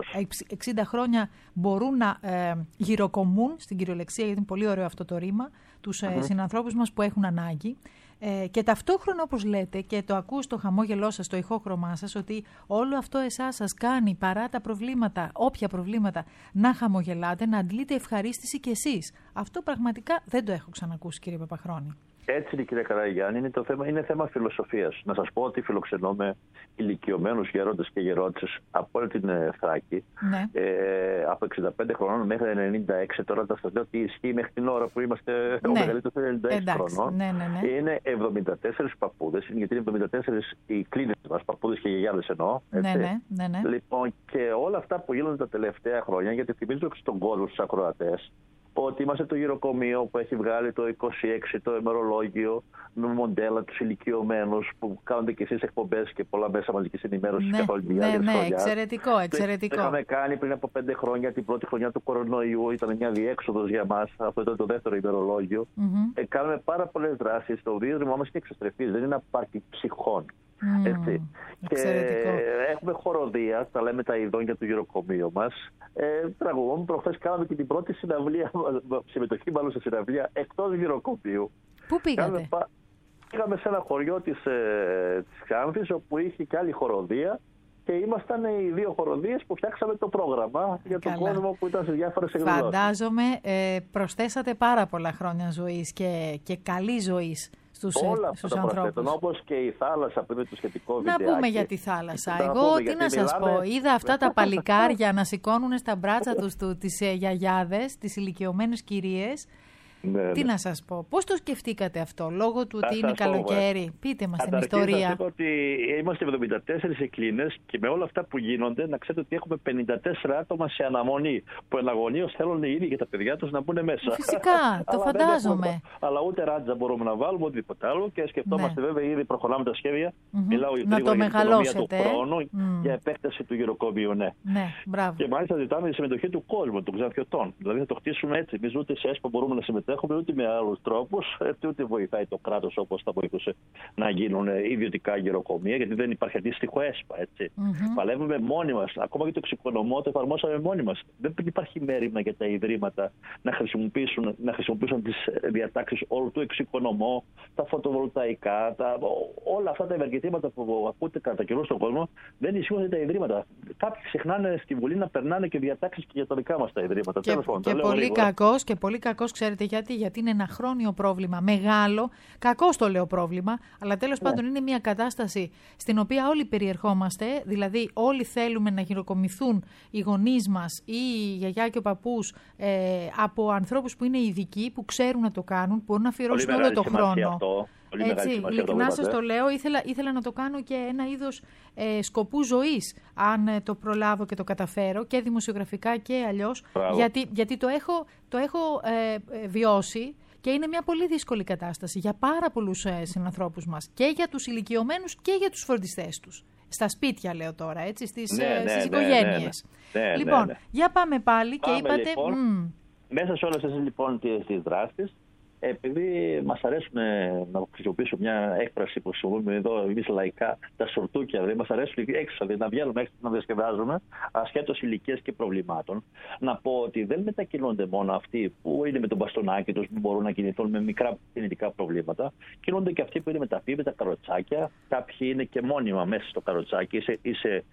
εξήντα χρόνια μπορούν να ε, γυροκομούν, στην κυριολεξία, γιατί είναι πολύ ωραίο αυτό το ρήμα, τους ε, mm-hmm. συνανθρώπους μας που έχουν ανάγκη. Ε, και ταυτόχρονα, όπως λέτε, και το ακούω στο χαμόγελό σας, στο ηχόχρωμά σας, ότι όλο αυτό εσάς σας κάνει, παρά τα προβλήματα, όποια προβλήματα, να χαμογελάτε, να αντλείτε ευχαρίστηση κι εσείς. Αυτό πραγματικά δεν το έχω ξανακούσει, κύριε Παπαχρόνη. Έτσι είναι, κύριε Καραγιάννη, είναι, το θέμα, είναι θέμα φιλοσοφίας. Να σας πω ότι φιλοξενούμε ηλικιωμένους γερόντες και γερόντισες από όλη την Θράκη, ναι. ε, από εξήντα πέντε χρονών μέχρι ενενήντα έξι. Τώρα θα σας λέω ότι ισχύει μέχρι την ώρα που είμαστε ναι. ο μεγαλύτερος ενενήντα έξι Εντάξει. χρονών. Ναι, ναι, ναι. Είναι εβδομήντα τέσσερις παππούδες, γιατί είναι εβδομήντα τέσσερις οι κλίνες μας, παππούδες και γιαγιάδες εννοώ. Ναι, ναι, ναι, ναι. Λοιπόν, και όλα αυτά που γίνονται τα τελευταία χρόνια, γιατί θυμίζω και στον κόσμο στους ακροατές, ότι είμαστε το γυροκομείο που έχει βγάλει το είκοσι έξι το ημερολόγιο με μοντέλα τους ηλικιωμένους που κάνετε και εσείς εκπομπές και πολλά μέσα μαζικής ενημέρωσης ναι, καθ' όλη τη ναι, διάρκεια ναι, της χρονιάς. εξαιρετικό, εξαιρετικό. Το είχαμε κάνει πριν από πέντε χρόνια, την πρώτη χρονιά του κορονοϊού, ήταν μια διέξοδος για μας, αυτό ήταν το δεύτερο ημερολόγιο. Mm-hmm. Ε, κάναμε πάρα πολλές δράσεις, το δίδυμο μας είναι εξωστρεφής, δεν είναι απάρτη ψυχών. Mm, Έτσι. Και έχουμε χοροδία, τα λέμε τα ειδόνια του γυροκομείου μας. Ε, τραγουδούμε, προχθές κάναμε και την πρώτη συναυλία, συμμετοχή μάλλον σε συναυλία εκτός γυροκομείου. Πού πήγατε? Πα... Πήγαμε σε ένα χωριό της, ε, της Χάμφης, όπου είχε και άλλη χοροδία. Και ήμασταν οι δύο χοροδίες που φτιάξαμε το πρόγραμμα για τον Καλά. κόσμο που ήταν σε διάφορες εκδηλώσεις. Φαντάζομαι ε, προσθέσατε πάρα πολλά χρόνια ζωής και, και καλή ζωής στους, Όλα στους αυτά τα ανθρώπους. Όπως και η θάλασσα που είναι το σχετικό να βιντεάκι. πούμε για τη θάλασσα. Εγώ τι να σας μιλάμε... πω, είδα αυτά τα παλικάρια να σηκώνουν στα μπράτσα τους του, τις ε, γιαγιάδες, τις ηλικιωμένες κυρίες. Ναι, τι ναι. να σας πω, πώς το σκεφτήκατε αυτό, λόγω του ότι είναι καλοκαίρι? Πω, Πείτε μας την ιστορία. Θα πω ότι είμαστε εβδομήντα τέσσερις εκκλίνες και με όλα αυτά που γίνονται, να ξέρετε ότι έχουμε πενήντα τέσσερα άτομα σε αναμονή. Που εναγωνίως θέλουν οι ίδιοι και τα παιδιά τους να μπουν μέσα. Φυσικά, το φαντάζομαι. Έχουμε, αλλά ούτε ράτζα μπορούμε να βάλουμε, οτιδήποτε άλλο. Και σκεφτόμαστε ναι. βέβαια, ήδη προχωράμε τα σχέδια. Mm-hmm. Μιλάω για την οικονομία του χρόνου, mm. για επέκταση του γυροκομείου. Ναι. Ναι, και μάλιστα ζητάμε τη συμμετοχή του κόσμου, των ξανθιωτών. Δηλαδή θα το χτίσουμε έτσι. Εμείς ούτε σε ΕΣΠΑ μπορούμε να συμμετέχουμε. Έχουμε ούτε με άλλους τρόπους, ούτε βοηθάει το κράτος όπως θα βοηθούσε να γίνουν ιδιωτικά γυροκομεία, γιατί δεν υπάρχει αντίστοιχο ΕΣΠΑ. Έτσι. Mm-hmm. Παλεύουμε μόνοι μας. Ακόμα και το εξοικονομώ το εφαρμόσαμε μόνοι μας. Δεν υπάρχει μέρημνα για τα ιδρύματα να χρησιμοποιήσουν, να χρησιμοποιήσουν τις διατάξεις όλου του εξοικονομώ, τα φωτοβολταϊκά, τα, όλα αυτά τα ευεργετήματα που ακούτε κατά καιρό στον κόσμο, δεν ισχύουν για τα ιδρύματα. Κάποιοι ξεχνάνε στη Βουλή να περνάνε και διατάξεις και για τα δικά μας τα ιδρύματα. Και, Τέλος, και, πολύ κακός, και πολύ κακός, ξέρετε γιατί, γιατί είναι ένα χρόνιο πρόβλημα, μεγάλο, κακώς το λέω πρόβλημα, αλλά τέλος yeah. πάντων είναι μια κατάσταση στην οποία όλοι περιερχόμαστε, δηλαδή όλοι θέλουμε να γυροκομηθούν οι γονείς μας ή η γιαγιά και ο παππούς ε, από ανθρώπους που είναι ειδικοί, που ξέρουν να το κάνουν, που μπορούν να αφιερώσουν όλο το χρόνο. Αυτό. Έτσι, ειλικρινά σας το λέω, ήθελα, ήθελα να το κάνω και ένα είδος ε, σκοπού ζωής, αν ε, το προλάβω και το καταφέρω, και δημοσιογραφικά και αλλιώς, γιατί, γιατί το έχω, το έχω ε, ε, βιώσει και είναι μια πολύ δύσκολη κατάσταση για πάρα πολλούς ε, συνανθρώπους μας, και για τους ηλικιωμένους και για τους φροντιστές τους. Στα σπίτια λέω τώρα, έτσι, στις, ναι, ε, ναι, στις ναι, οικογένειες. Ναι, ναι, ναι. Λοιπόν, ναι, ναι. για πάμε πάλι πάμε, και είπατε... Λοιπόν, mm. μέσα σε όλες τις λοιπόν τις δράσεις, επειδή μας αρέσουν να χρησιμοποιήσουμε μια έκφραση που χρησιμοποιούμε εδώ εμείς λαϊκά, τα σορτούκια, δηλαδή μας αρέσουν έξω, δηλαδή να βγαίνουμε έξω να διασκεδάζουμε, ασχέτως ηλικίας και προβλημάτων. Να πω ότι δεν μετακινούνται μόνο αυτοί που είναι με τον μπαστονάκι τους, που μπορούν να κινηθούν με μικρά κινητικά προβλήματα. Κινούνται και αυτοί που είναι με τα φύλλα, με τα καροτσάκια. Κάποιοι είναι και μόνιμα μέσα στο καροτσάκι, είσαι, είσαι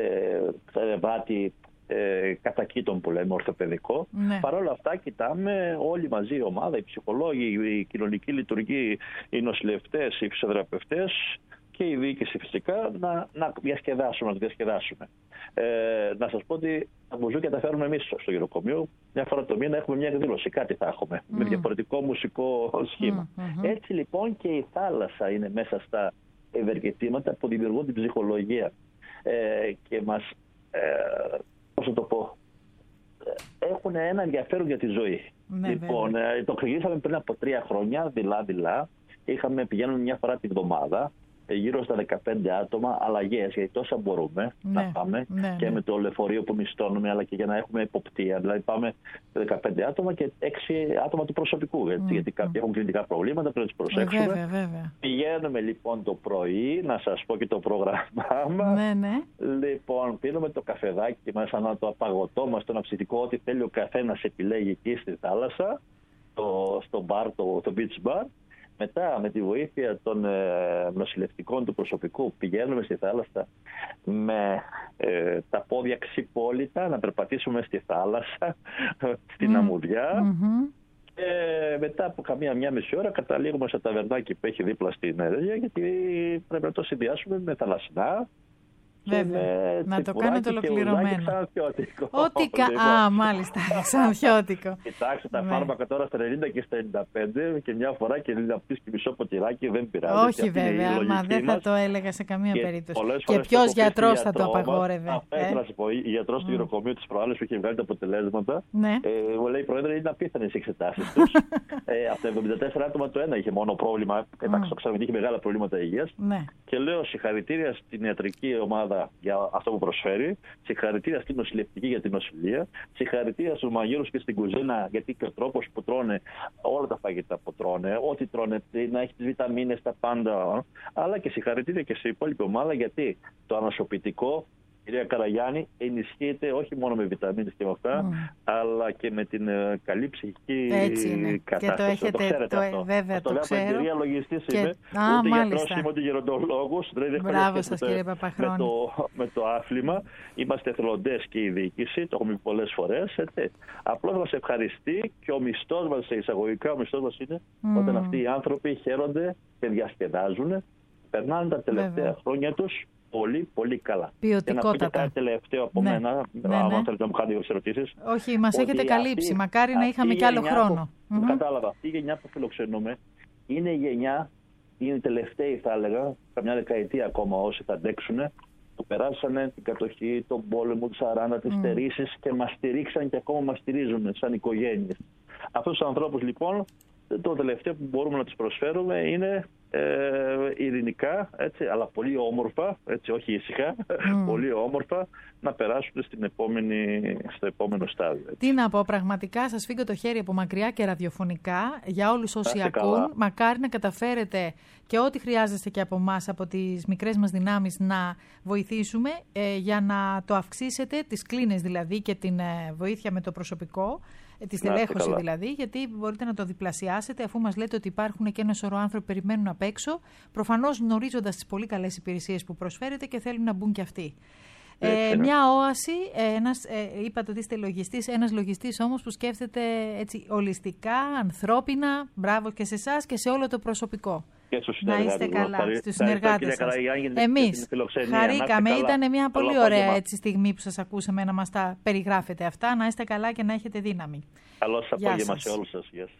ε, βάτη. Ε, κατακήτων που λέμε, ορθοπαιδικό. Ναι. Παρ' όλα αυτά κοιτάμε όλοι μαζί η ομάδα, οι ψυχολόγοι, οι κοινωνικοί λειτουργοί, οι νοσηλευτές, οι φυσιοθεραπευτές και η διοίκηση φυσικά να, να διασκεδάσουμε, να το διασκεδάσουμε. Ε, να σας πω ότι τα μπουζούκια τα φέρουμε εμείς στο γυροκομείο. Μια φορά το μήνα έχουμε μια εκδήλωση, κάτι θα έχουμε, mm. με διαφορετικό μουσικό σχήμα. Mm, mm-hmm. Έτσι λοιπόν και η θάλασσα είναι μέσα στα ευεργετήματα που δημιουργούν την ψυχολογία ε, και μας ε, πώς θα το πω, έχουν ένα ενδιαφέρον για τη ζωή. Ναι, λοιπόν, ε, το ξεκινήσαμε πριν από τρία χρόνια, δειλά-δειλά. Είχαμε, πηγαίνουμε μια φορά την εβδομάδα. γύρω στα δεκαπέντε άτομα αλλαγές, γιατί τόσα μπορούμε ναι, να πάμε ναι, και ναι. με το λεωφορείο που μισθώνουμε, αλλά και για να έχουμε εποπτεία. Δηλαδή πάμε δεκαπέντε άτομα και έξι άτομα του προσωπικού. Έτσι, mm. Γιατί κάποιοι έχουν κλινικά προβλήματα, πρέπει να τους προσέξουμε. Βέβαια, βέβαια. Πηγαίνουμε λοιπόν το πρωί, να σας πω και το πρόγραμμά μας. Ναι, ναι. Λοιπόν, πίνουμε το καφεδάκι μας, να το απαγωτό μας, το ναψιτικό, ό,τι θέλει ο καθένας επιλέγει εκεί στη θάλασσα, το, στο μπαρ, το, το beach bar. Μετά, με τη βοήθεια των ε, νοσηλευτικών του προσωπικού, πηγαίνουμε στη θάλασσα με ε, τα πόδια ξυπόλυτα, να περπατήσουμε στη θάλασσα, στην mm. αμμουδιά. Mm-hmm. Και μετά από καμία μια μισή ώρα καταλήγουμε στο ταβερνάκι που έχει δίπλα στην Ερέγεια, γιατί πρέπει να το συνδυάσουμε με θαλασσινά. Βέβαια. Να το κάνετε ολοκληρωμένο. Ό,τι κα... Α, μάλιστα, ξανθιώτικο. Κοιτάξτε, τα φάρμακα τώρα στα ενενήντα και στα ενενήντα πέντε και μια φορά και να πεις και μισό ποτηράκι δεν πειράζει. Όχι βέβαια, μα δεν θα το έλεγα σε καμία περίπτωση. Και ποιος γιατρός θα το απαγόρευε. Να σου πω, η γιατρός του γυροκομείου της προάλλης που είχε βγάλει τα αποτελέσματα, μου λέει, Πρόεδρε, είναι απίθανες οι εξετάσεις τους. Από τα εβδομήντα τέσσερα άτομα το ένα είχε μόνο πρόβλημα. Εντάξει, το ξέρουμε ότι είχε μεγάλα προβλήματα υγείας. Και λέω συγχαρητήρια στην ιατρική ομάδα για αυτό που προσφέρει, συγχαρητήρια στην νοσηλευτική για την νοσηλεία, συγχαρητήρια στους μαγείρους και στην κουζίνα, γιατί και ο τρόπος που τρώνε όλα τα φαγητά που τρώνε, ό,τι τρώνε, να έχει τις βιταμίνες, τα πάντα, αλλά και συγχαρητήρια και στην υπόλοιπη ομάδα, γιατί το ανασωπητικό, κυρία Καραγιάννη, ενισχύεται όχι μόνο με βιταμίνες και με αυτά, mm. αλλά και με την uh, καλή ψυχική κατάσταση. Και το έχετε, το ξέρετε το, αυτό. βέβαια αυτό το λέω, ξέρω. Εμπειρία λογιστής και... είμαι, Α, ούτε μάλιστα. γιατρός είμαι, ούτε γεροντολόγος. Δηλαδή Μπράβο σας κύριε Παπαχρόνη. Με το, με το άθλημα, είμαστε εθελοντές και η διοίκηση, το έχουμε πει πολλές φορές. Απλώς μας ευχαριστεί και ο μισθός μας, σε εισαγωγικά, ο μισθός μας είναι mm. όταν αυτοί οι άνθρωποι χαίρονται και διασκεδάζουν, περνάνε τα τελευταία βέβαια. χρόνια τους πολύ, πολύ καλά. Ποιοτικότατα. Και να πείτε κάτι τελευταίο από ναι. μένα, ναι, αν ναι. θέλετε να μου κάνετε δύο ερωτήσεις. Όχι, μας έχετε καλύψει. Αυτή, Μακάρι να είχαμε κι άλλο χρόνο. Που, mm-hmm. Κατάλαβα. Αυτή η γενιά που φιλοξενούμε είναι η γενιά, είναι η τελευταία θα έλεγα, καμιά δεκαετία ακόμα όσοι θα αντέξουν, που περάσανε την κατοχή, τον πόλεμο, τους σαράντα, τις mm. στερήσεις και μας στηρίξαν και ακόμα μας στηρίζουν σαν οικογένειες. Αυτούς τους ανθρώπους λοιπόν, το τελευταίο που μπορούμε να τους προσφέρουμε είναι ε, ειρηνικά, έτσι, αλλά πολύ όμορφα, έτσι, όχι ήσυχα, mm. πολύ όμορφα, να περάσουν στην επόμενη, στο επόμενο στάδιο. Έτσι. Τι να πω, πραγματικά σας φύγω το χέρι από μακριά και ραδιοφωνικά για όλους όσοι Άστε ακούν. Καλά. Μακάρι να καταφέρετε και ό,τι χρειάζεστε και από εμάς, από τις μικρές μας δυνάμεις, να βοηθήσουμε ε, για να το αυξήσετε, τις κλίνες δηλαδή και την ε, βοήθεια με το προσωπικό. Τη στελέχωση δηλαδή, γιατί μπορείτε να το διπλασιάσετε, αφού μας λέτε ότι υπάρχουν και ένα σωρό άνθρωποι που περιμένουν απ' έξω, προφανώς γνωρίζοντας τις πολύ καλές υπηρεσίες που προσφέρετε και θέλουν να μπουν κι αυτοί. Ε, μια όαση, ένας, ε, είπατε ότι είστε λογιστής, ένας λογιστής όμως που σκέφτεται έτσι ολιστικά, ανθρώπινα, μπράβο και σε εσάς και σε όλο το προσωπικό. Να είστε καλά στους συνεργάτες σας. Εμείς χαρήκαμε, ήταν μια πολύ ωραία έτσι, στιγμή που σας ακούσαμε να μας τα περιγράφετε αυτά. Να είστε καλά και να έχετε δύναμη. Καλό σας απόγευμα σε όλους σας. Γεια σας.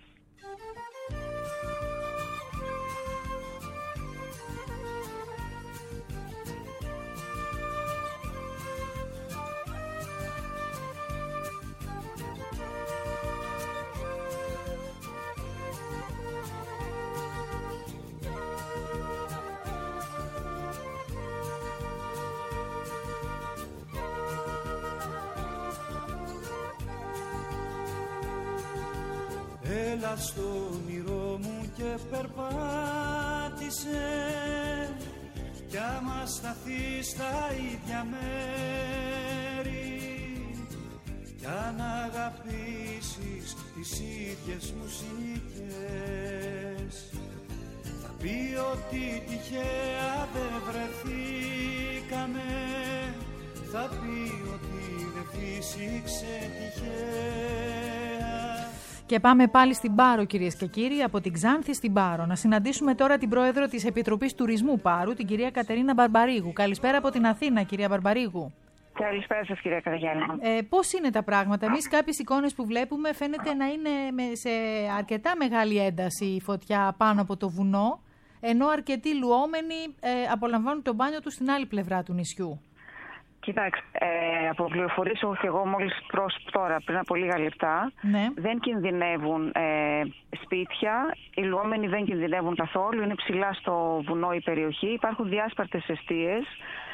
Έλα στο όνειρό μου και περπάτησε κι άμα σταθείς στα ίδια μέρη κι αν αγαπήσεις τις ίδιες μουσικές θα πει ότι τυχαία δεν βρεθήκαμε, θα πει ότι δεν φύσηξε τυχαία. Και πάμε πάλι στην Πάρο, κυρίες και κύριοι, από την Ξάνθη στην Πάρο. Να συναντήσουμε τώρα την πρόεδρο της Επιτροπής Τουρισμού Πάρου, την κυρία Κατερίνα Μπαρμπαρίγου. Καλησπέρα από την Αθήνα, κυρία Μπαρμπαρίγου. Καλησπέρα σας, κυρία Καραγιάννη. Ε, πώς είναι τα πράγματα? Εμείς κάποιες εικόνες που βλέπουμε φαίνεται να είναι σε αρκετά μεγάλη ένταση η φωτιά πάνω από το βουνό, ενώ αρκετοί λουόμενοι ε, απολαμβάνουν το μπάνιο τους στην άλλη πλευρά του νησιού. Κοιτάξτε, ε, από πληροφορίες έχω και εγώ μόλις προς τώρα, πριν από λίγα λεπτά, ναι. δεν κινδυνεύουν ε, σπίτια, οι λουόμενοι δεν κινδυνεύουν καθόλου, είναι ψηλά στο βουνό η περιοχή, υπάρχουν διάσπαρτες εστίες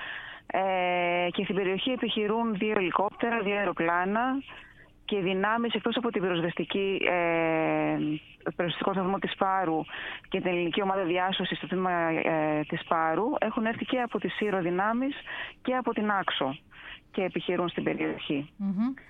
ε, και στην περιοχή επιχειρούν δύο ελικόπτερα, δύο αεροπλάνα και δυνάμεις εκτός από την πυροσβεστική, ε, πυροσβεστικό σταθμό της Πάρου και την ελληνική ομάδα διάσωσης στο τμήμα ε, της Πάρου, έχουν έρθει και από τις Σύρο δυνάμεις και από την Άξο και επιχειρούν στην περιοχή. Mm-hmm.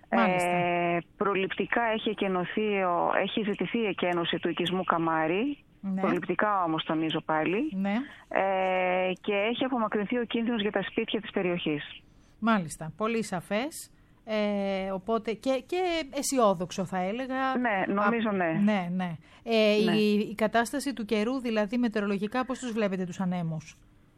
Ε, προληπτικά έχει, εκενωθεί, έχει ζητηθεί η εκένωση του οικισμού Καμάρι, ναι. Προληπτικά όμως τονίζω πάλι, ναι. ε, και έχει απομακρυνθεί ο κίνδυνος για τα σπίτια της περιοχής. Μάλιστα, πολύ σαφές. Ε, οπότε και, και αισιόδοξο θα έλεγα. Ναι, νομίζω ναι. Α, ναι, ναι. Ε, ναι. Η, η κατάσταση του καιρού, δηλαδή μετεωρολογικά, πώς τους βλέπετε τους ανέμους?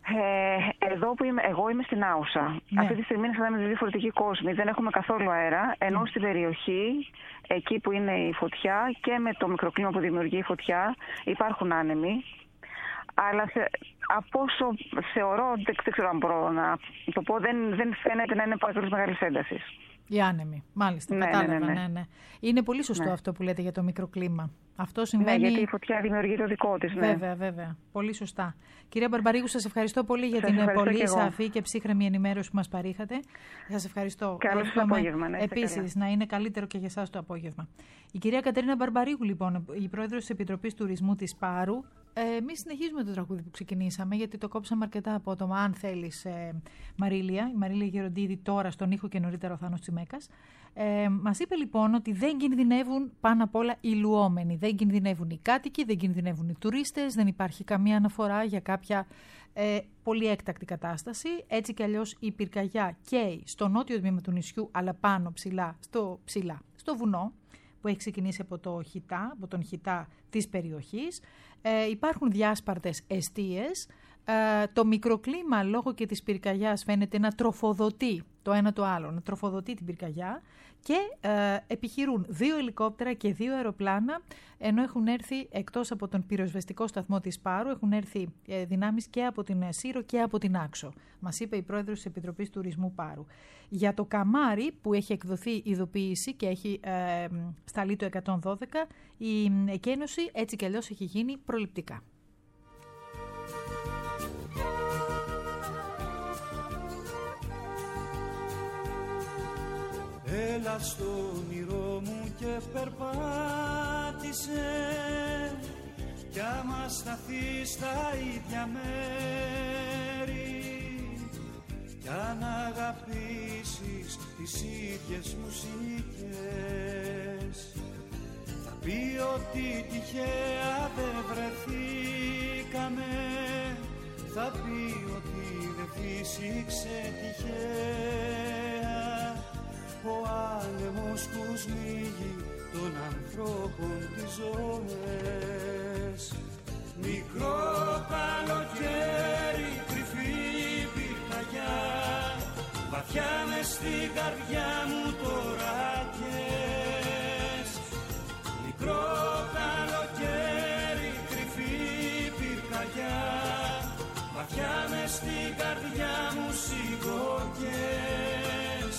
Ε, εδώ που είμαι, εγώ είμαι στην Άουσα. Ναι. Αυτή τη στιγμή είναι σαν να είμαι διαφορετική κόσμη. Δεν έχουμε καθόλου αέρα, ενώ mm. στην περιοχή, εκεί που είναι η φωτιά και με το μικροκλίμα που δημιουργεί η φωτιά, υπάρχουν άνεμοι. Αλλά θε, από όσο θεωρώ, δεν, δεν ξέρω αν μπορώ να το πω, δεν, δεν φαίνεται να είναι πάρα μεγάλης έντασης. Οι άνεμοι, μάλιστα, ναι, κατάλαβα, ναι, ναι, ναι. ναι, ναι. Είναι πολύ σωστό ναι. αυτό που λέτε για το μικροκλίμα. Αυτό συμβαίνει... Ναι, γιατί η φωτιά δημιουργεί το δικό της. Ναι. Βέβαια, βέβαια. Πολύ σωστά. Κυρία Μπαρμπαρίγου, σας ευχαριστώ πολύ για σας την πολύ και σαφή και ψύχρεμη ενημέρωση που μας παρήχατε. Σας ευχαριστώ. Καλό σας απόγευμα. Ναι, επίσης, να είναι καλύτερο και για εσάς το απόγευμα. Η κυρία Κατερίνα Μπαρμπαρίγου, λοιπόν, η πρόεδρος της Επιτροπής Τουρισμού της Πάρου. Ε, Εμείς συνεχίζουμε το τραγούδι που ξεκινήσαμε, γιατί το κόψαμε αρκετά απότομα. Αν θέλεις, ε, Μαρίλια, η Μαρίλια Γεροντίδη, τώρα στον ήχο και νωρίτερα ο Θάνος Τσιμέκας. Ε, μας είπε λοιπόν ότι δεν κινδυνεύουν πάνω απ' όλα οι λουόμενοι. Δεν κινδυνεύουν οι κάτοικοι, δεν κινδυνεύουν οι τουρίστες, δεν υπάρχει καμία αναφορά για κάποια ε, πολύ έκτακτη κατάσταση. Έτσι κι αλλιώς η πυρκαγιά καίει στο νότιο τμήμα του νησιού, αλλά πάνω ψηλά, στο, ψηλά, στο βουνό, που έχει ξεκινήσει από, το χιτά, από τον χιτά της περιοχής. Ε, υπάρχουν διάσπαρτες εστίες. Ε, το μικροκλίμα λόγω και της πυρκαγιάς φαίνεται να τροφοδοτεί το ένα το άλλο, να τροφοδοτεί την πυρκαγιά και ε, επιχειρούν δύο ελικόπτερα και δύο αεροπλάνα, ενώ έχουν έρθει εκτός από τον πυροσβεστικό σταθμό της Πάρου, έχουν έρθει ε, δυνάμεις και από την Σύρο και από την Άξο. Μας είπε η πρόεδρος της Επιτροπής Τουρισμού Πάρου. Για το Καμάρι που έχει εκδοθεί ειδοποίηση και έχει ε, σταλεί το εκατόν δώδεκα, η εκένωση έτσι κι αλλιώς έχει γίνει προληπτικά. Έλα στο όνειρό μου και περπάτησε κι άμα σταθείς στα ίδια μέρη κι αν αγαπήσεις τις ίδιες μουσικές θα πει ότι τυχαία δεν βρεθήκαμε, θα πει ότι δεν φύσηξε τυχαία ο άνεμος που σμίγει των ανθρώπων τις ζωές. Μικρό καλοκαίρι, κρυφή πυρκαγιά, βαθιά μες στην καρδιά μου τώρα καις. Μικρό καλοκαίρι, κρυφή πυρκαγιά, βαθιά μες στην καρδιά μου σιγοκαις.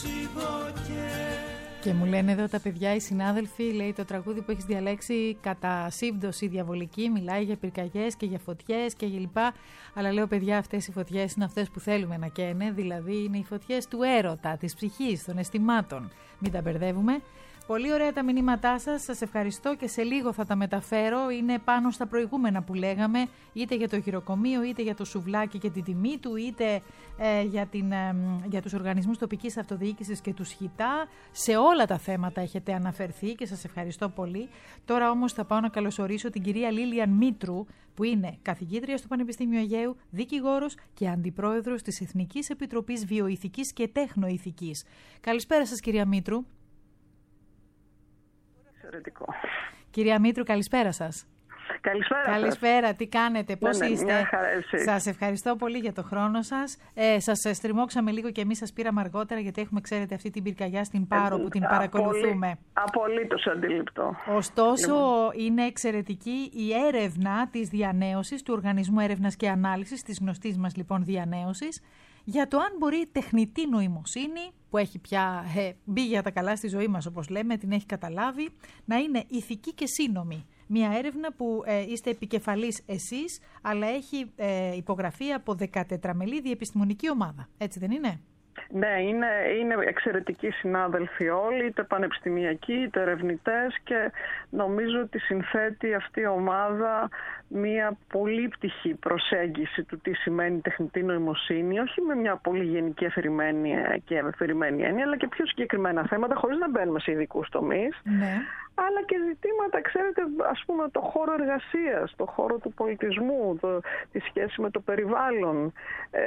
Και μου λένε εδώ τα παιδιά, οι συνάδελφοι, λέει το τραγούδι που έχεις διαλέξει κατά σύμπτωση διαβολική, μιλάει για πυρκαγιές και για φωτιές και για λοιπά. Αλλά λέω παιδιά, αυτές οι φωτιές είναι αυτές που θέλουμε να καίνε, δηλαδή είναι οι φωτιές του έρωτα, της ψυχής, των αισθημάτων. Μην τα μπερδεύουμε. Πολύ ωραία τα μηνύματά σας, σας ευχαριστώ και σε λίγο θα τα μεταφέρω. Είναι πάνω στα προηγούμενα που λέγαμε, είτε για το γυροκομείο, είτε για το σουβλάκι και την τιμή του, είτε ε, για, την, ε, για τους οργανισμούς τοπικής αυτοδιοίκησης και τους χιτά. Σε όλα τα θέματα έχετε αναφερθεί και σας ευχαριστώ πολύ. Τώρα όμως θα πάω να καλωσορίσω την κυρία Λίλιαν Μήτρου, που είναι καθηγήτρια στο Πανεπιστήμιο Αιγαίου, δικηγόρος και αντιπρόεδρος της Εθνικής Επιτροπής Βιοηθικής και Τέχνοηθικής. Καλησπέρα σας κυρία Μήτρου. Εξαιρετικό. Κυρία Μήτρου, καλησπέρα σας. Καλησπέρα. Καλησπέρα, τι κάνετε, πώς ναι, ναι, είστε? Χαρά, σας ευχαριστώ πολύ για το χρόνο σας. Ε, σας στριμώξαμε λίγο και εμείς σας πήραμε αργότερα, γιατί έχουμε, ξέρετε, αυτή την πυρκαγιά στην Πάρο ε, που την παρακολουθούμε. Απολύτως αντιληπτό. Ωστόσο, λοιπόν, είναι εξαιρετική η έρευνα της διανέωσης, του Οργανισμού Έρευνας και Ανάλυσης, της γνωστής μας λοιπόν διανέωσης, για το αν μπορεί η τεχνητή νοημοσύνη, που έχει πια ε, μπει για τα καλά στη ζωή μας, όπως λέμε, την έχει καταλάβει, να είναι ηθική και σύνομη. Μια έρευνα που ε, είστε επικεφαλής εσείς, αλλά έχει ε, υπογραφεί από δεκατετραμελή διεπιστημονική ομάδα. Έτσι δεν είναι? Ναι, είναι, είναι εξαιρετικοί συνάδελφοι όλοι, είτε πανεπιστημιακοί, είτε ερευνητές, και νομίζω ότι συνθέτει αυτή η ομάδα μια πολύπτυχη προσέγγιση του τι σημαίνει τεχνητή νοημοσύνη, όχι με μια πολύ γενική αφηρημένη και αφηρημένη έννοια, αλλά και πιο συγκεκριμένα θέματα, χωρίς να μπαίνουμε σε ειδικούς τομείς. Ναι. Αλλά και ζητήματα, ξέρετε, ας πούμε, το χώρο εργασίας, το χώρο του πολιτισμού, το, τη σχέση με το περιβάλλον. Ε,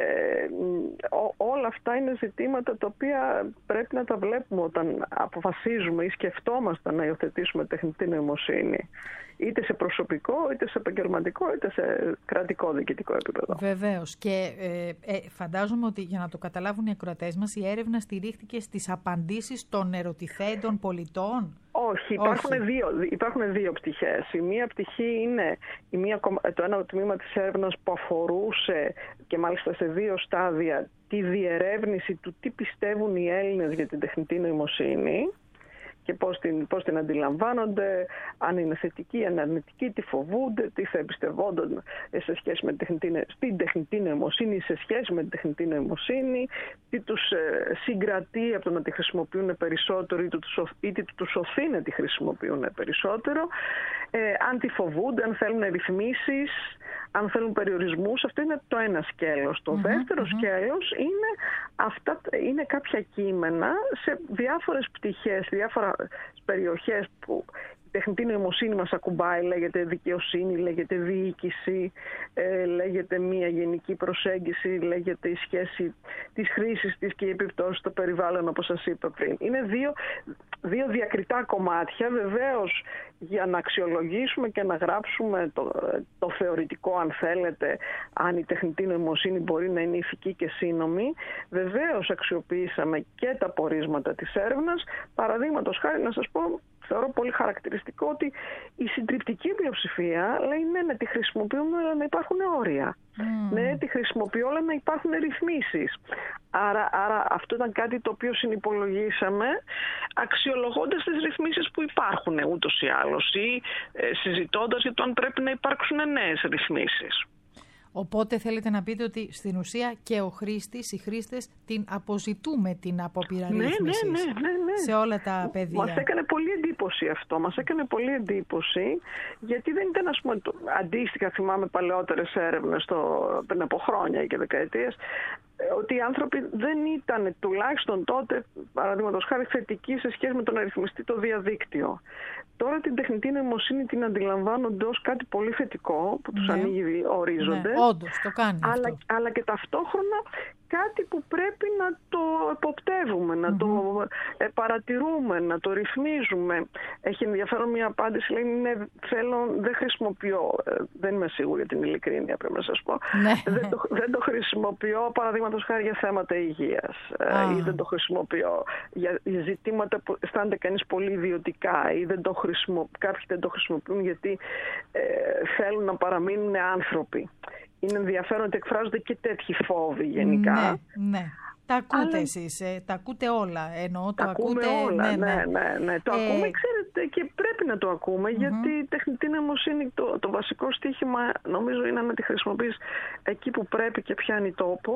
ό, όλα αυτά είναι ζητήματα τα οποία πρέπει να τα βλέπουμε όταν αποφασίζουμε ή σκεφτόμαστε να υιοθετήσουμε τεχνητή νοημοσύνη. Είτε σε προσωπικό, είτε σε επαγγελματικό, είτε σε κρατικό διοικητικό επίπεδο. Βεβαίως. Και ε, ε, φαντάζομαι ότι, για να το καταλάβουν οι ακροατές μας, η έρευνα στηρίχθηκε στις απαντήσεις των ερωτηθέντων πολιτών. Όχι, υπάρχουν, Όχι. Δύο, υπάρχουν δύο πτυχές. Η μία πτυχή είναι η μία, το ένα τμήμα της έρευνας που αφορούσε, και μάλιστα σε δύο στάδια, τη διερεύνηση του τι πιστεύουν οι Έλληνες για την τεχνητή νοημοσύνη και πώς την, πώς την αντιλαμβάνονται, αν είναι θετική, αν είναι αρνητική, τι φοβούνται, τι θα εμπιστευόνταν σε σχέση με την τεχνητή, στην τεχνητή νοημοσύνη, σε σχέση με την τεχνητή νοημοσύνη, τι τους ε, συγκρατεί από το να τη χρησιμοποιούν περισσότερο, είτε τους, είτε τους οθεί να τη χρησιμοποιούν περισσότερο, ε, αν τη φοβούνται, αν θέλουν ρυθμίσεις, αν θέλουν περιορισμούς. Αυτό είναι το ένα σκέλος. Το mm-hmm, δεύτερο mm-hmm. σκέλος είναι, αυτά, είναι κάποια κείμενα σε διάφορες πτυχές, διάφορα περιοχές που η τεχνητή νοημοσύνη μας ακουμπάει. Λέγεται δικαιοσύνη, λέγεται διοίκηση, ε, λέγεται μια γενική προσέγγιση, λέγεται η σχέση της χρήσης της και η επιπτώση στο περιβάλλον, όπως σας είπα πριν. Είναι δύο, δύο διακριτά κομμάτια. Βεβαίως, για να αξιολογήσουμε και να γράψουμε το, το θεωρητικό, αν θέλετε, αν η τεχνητή νοημοσύνη μπορεί να είναι ηθική και σύνομη, βεβαίως αξιοποιήσαμε και τα πορίσματα της έρευνας. Παραδείγματος χάρη, να σας πω, θεωρώ πολύ χαρακτηριστικό ότι η συντριπτική πλειοψηφία λέει ναι, να τη χρησιμοποιούμε, αλλά να υπάρχουν όρια. Mm. Ναι, τη χρησιμοποιώ, αλλά να υπάρχουν ρυθμίσεις. Άρα, άρα αυτό ήταν κάτι το οποίο συνυπολογίσαμε αξιολογώντας τις ρυθμίσεις που υπάρχουν ούτως ή άλλως, ή ε, συζητώντας για το αν πρέπει να υπάρξουν νέες ρυθμίσεις. Οπότε θέλετε να πείτε ότι στην ουσία και ο χρήστης, οι χρήστες την αποζητούμε την απόπειρα ναι, ρύθμισης ναι, ναι, ναι, ναι. σε όλα τα πεδία. Μας έκανε πολύ εντύπωση αυτό, μας έκανε πολύ εντύπωση, γιατί δεν ήταν, ας πούμε, το, αντίστοιχα θυμάμαι παλαιότερες έρευνες το, πριν από χρόνια και δεκαετίες, ότι οι άνθρωποι δεν ήταν τουλάχιστον τότε, παραδείγματος χάρη, θετικοί σε σχέση με το να ρυθμιστεί το διαδίκτυο. Τώρα την τεχνητή νοημοσύνη την αντιλαμβάνονται ως κάτι πολύ θετικό που τους ναι. ανοίγει ορίζοντες. Ναι, όντως, το κάνει αλλά, αυτό. αλλά και ταυτόχρονα κάτι που πρέπει να το εποπτεύουμε, να mm-hmm. το ε, παρατηρούμε, να το ρυθμίζουμε. Έχει ενδιαφέρον μια απάντηση, λέει ναι, θέλω, δεν χρησιμοποιώ, ε, δεν είμαι σίγουρη για την ειλικρίνεια, πρέπει να σας πω. Ναι. δεν, το, δεν το χρησιμοποιώ, παραδείγματος χάρη, για θέματα υγείας ah. ε, ή δεν το χρησιμοποιώ για, για ζητήματα που αισθάνεται κανείς πολύ ιδιωτικά ή δεν το χρησιμο, κάποιοι δεν το χρησιμοποιούν γιατί ε, θέλουν να παραμείνουν άνθρωποι. Είναι ενδιαφέρον ότι εκφράζονται και τέτοιοι φόβοι γενικά. Ναι, ναι. Τα ακούτε αλλά... εσείς, ε, τα ακούτε όλα. Εννοώ, το τα ακούτε. Όλα, ναι, ναι. ναι, ναι, ναι. Το ε... ακούμε, ξέρετε, και πρέπει να το ακούμε, mm-hmm. γιατί η τεχνητή νοημοσύνη, το, το βασικό στοίχημα, νομίζω, είναι να τη χρησιμοποιείς εκεί που πρέπει και πιάνει τόπο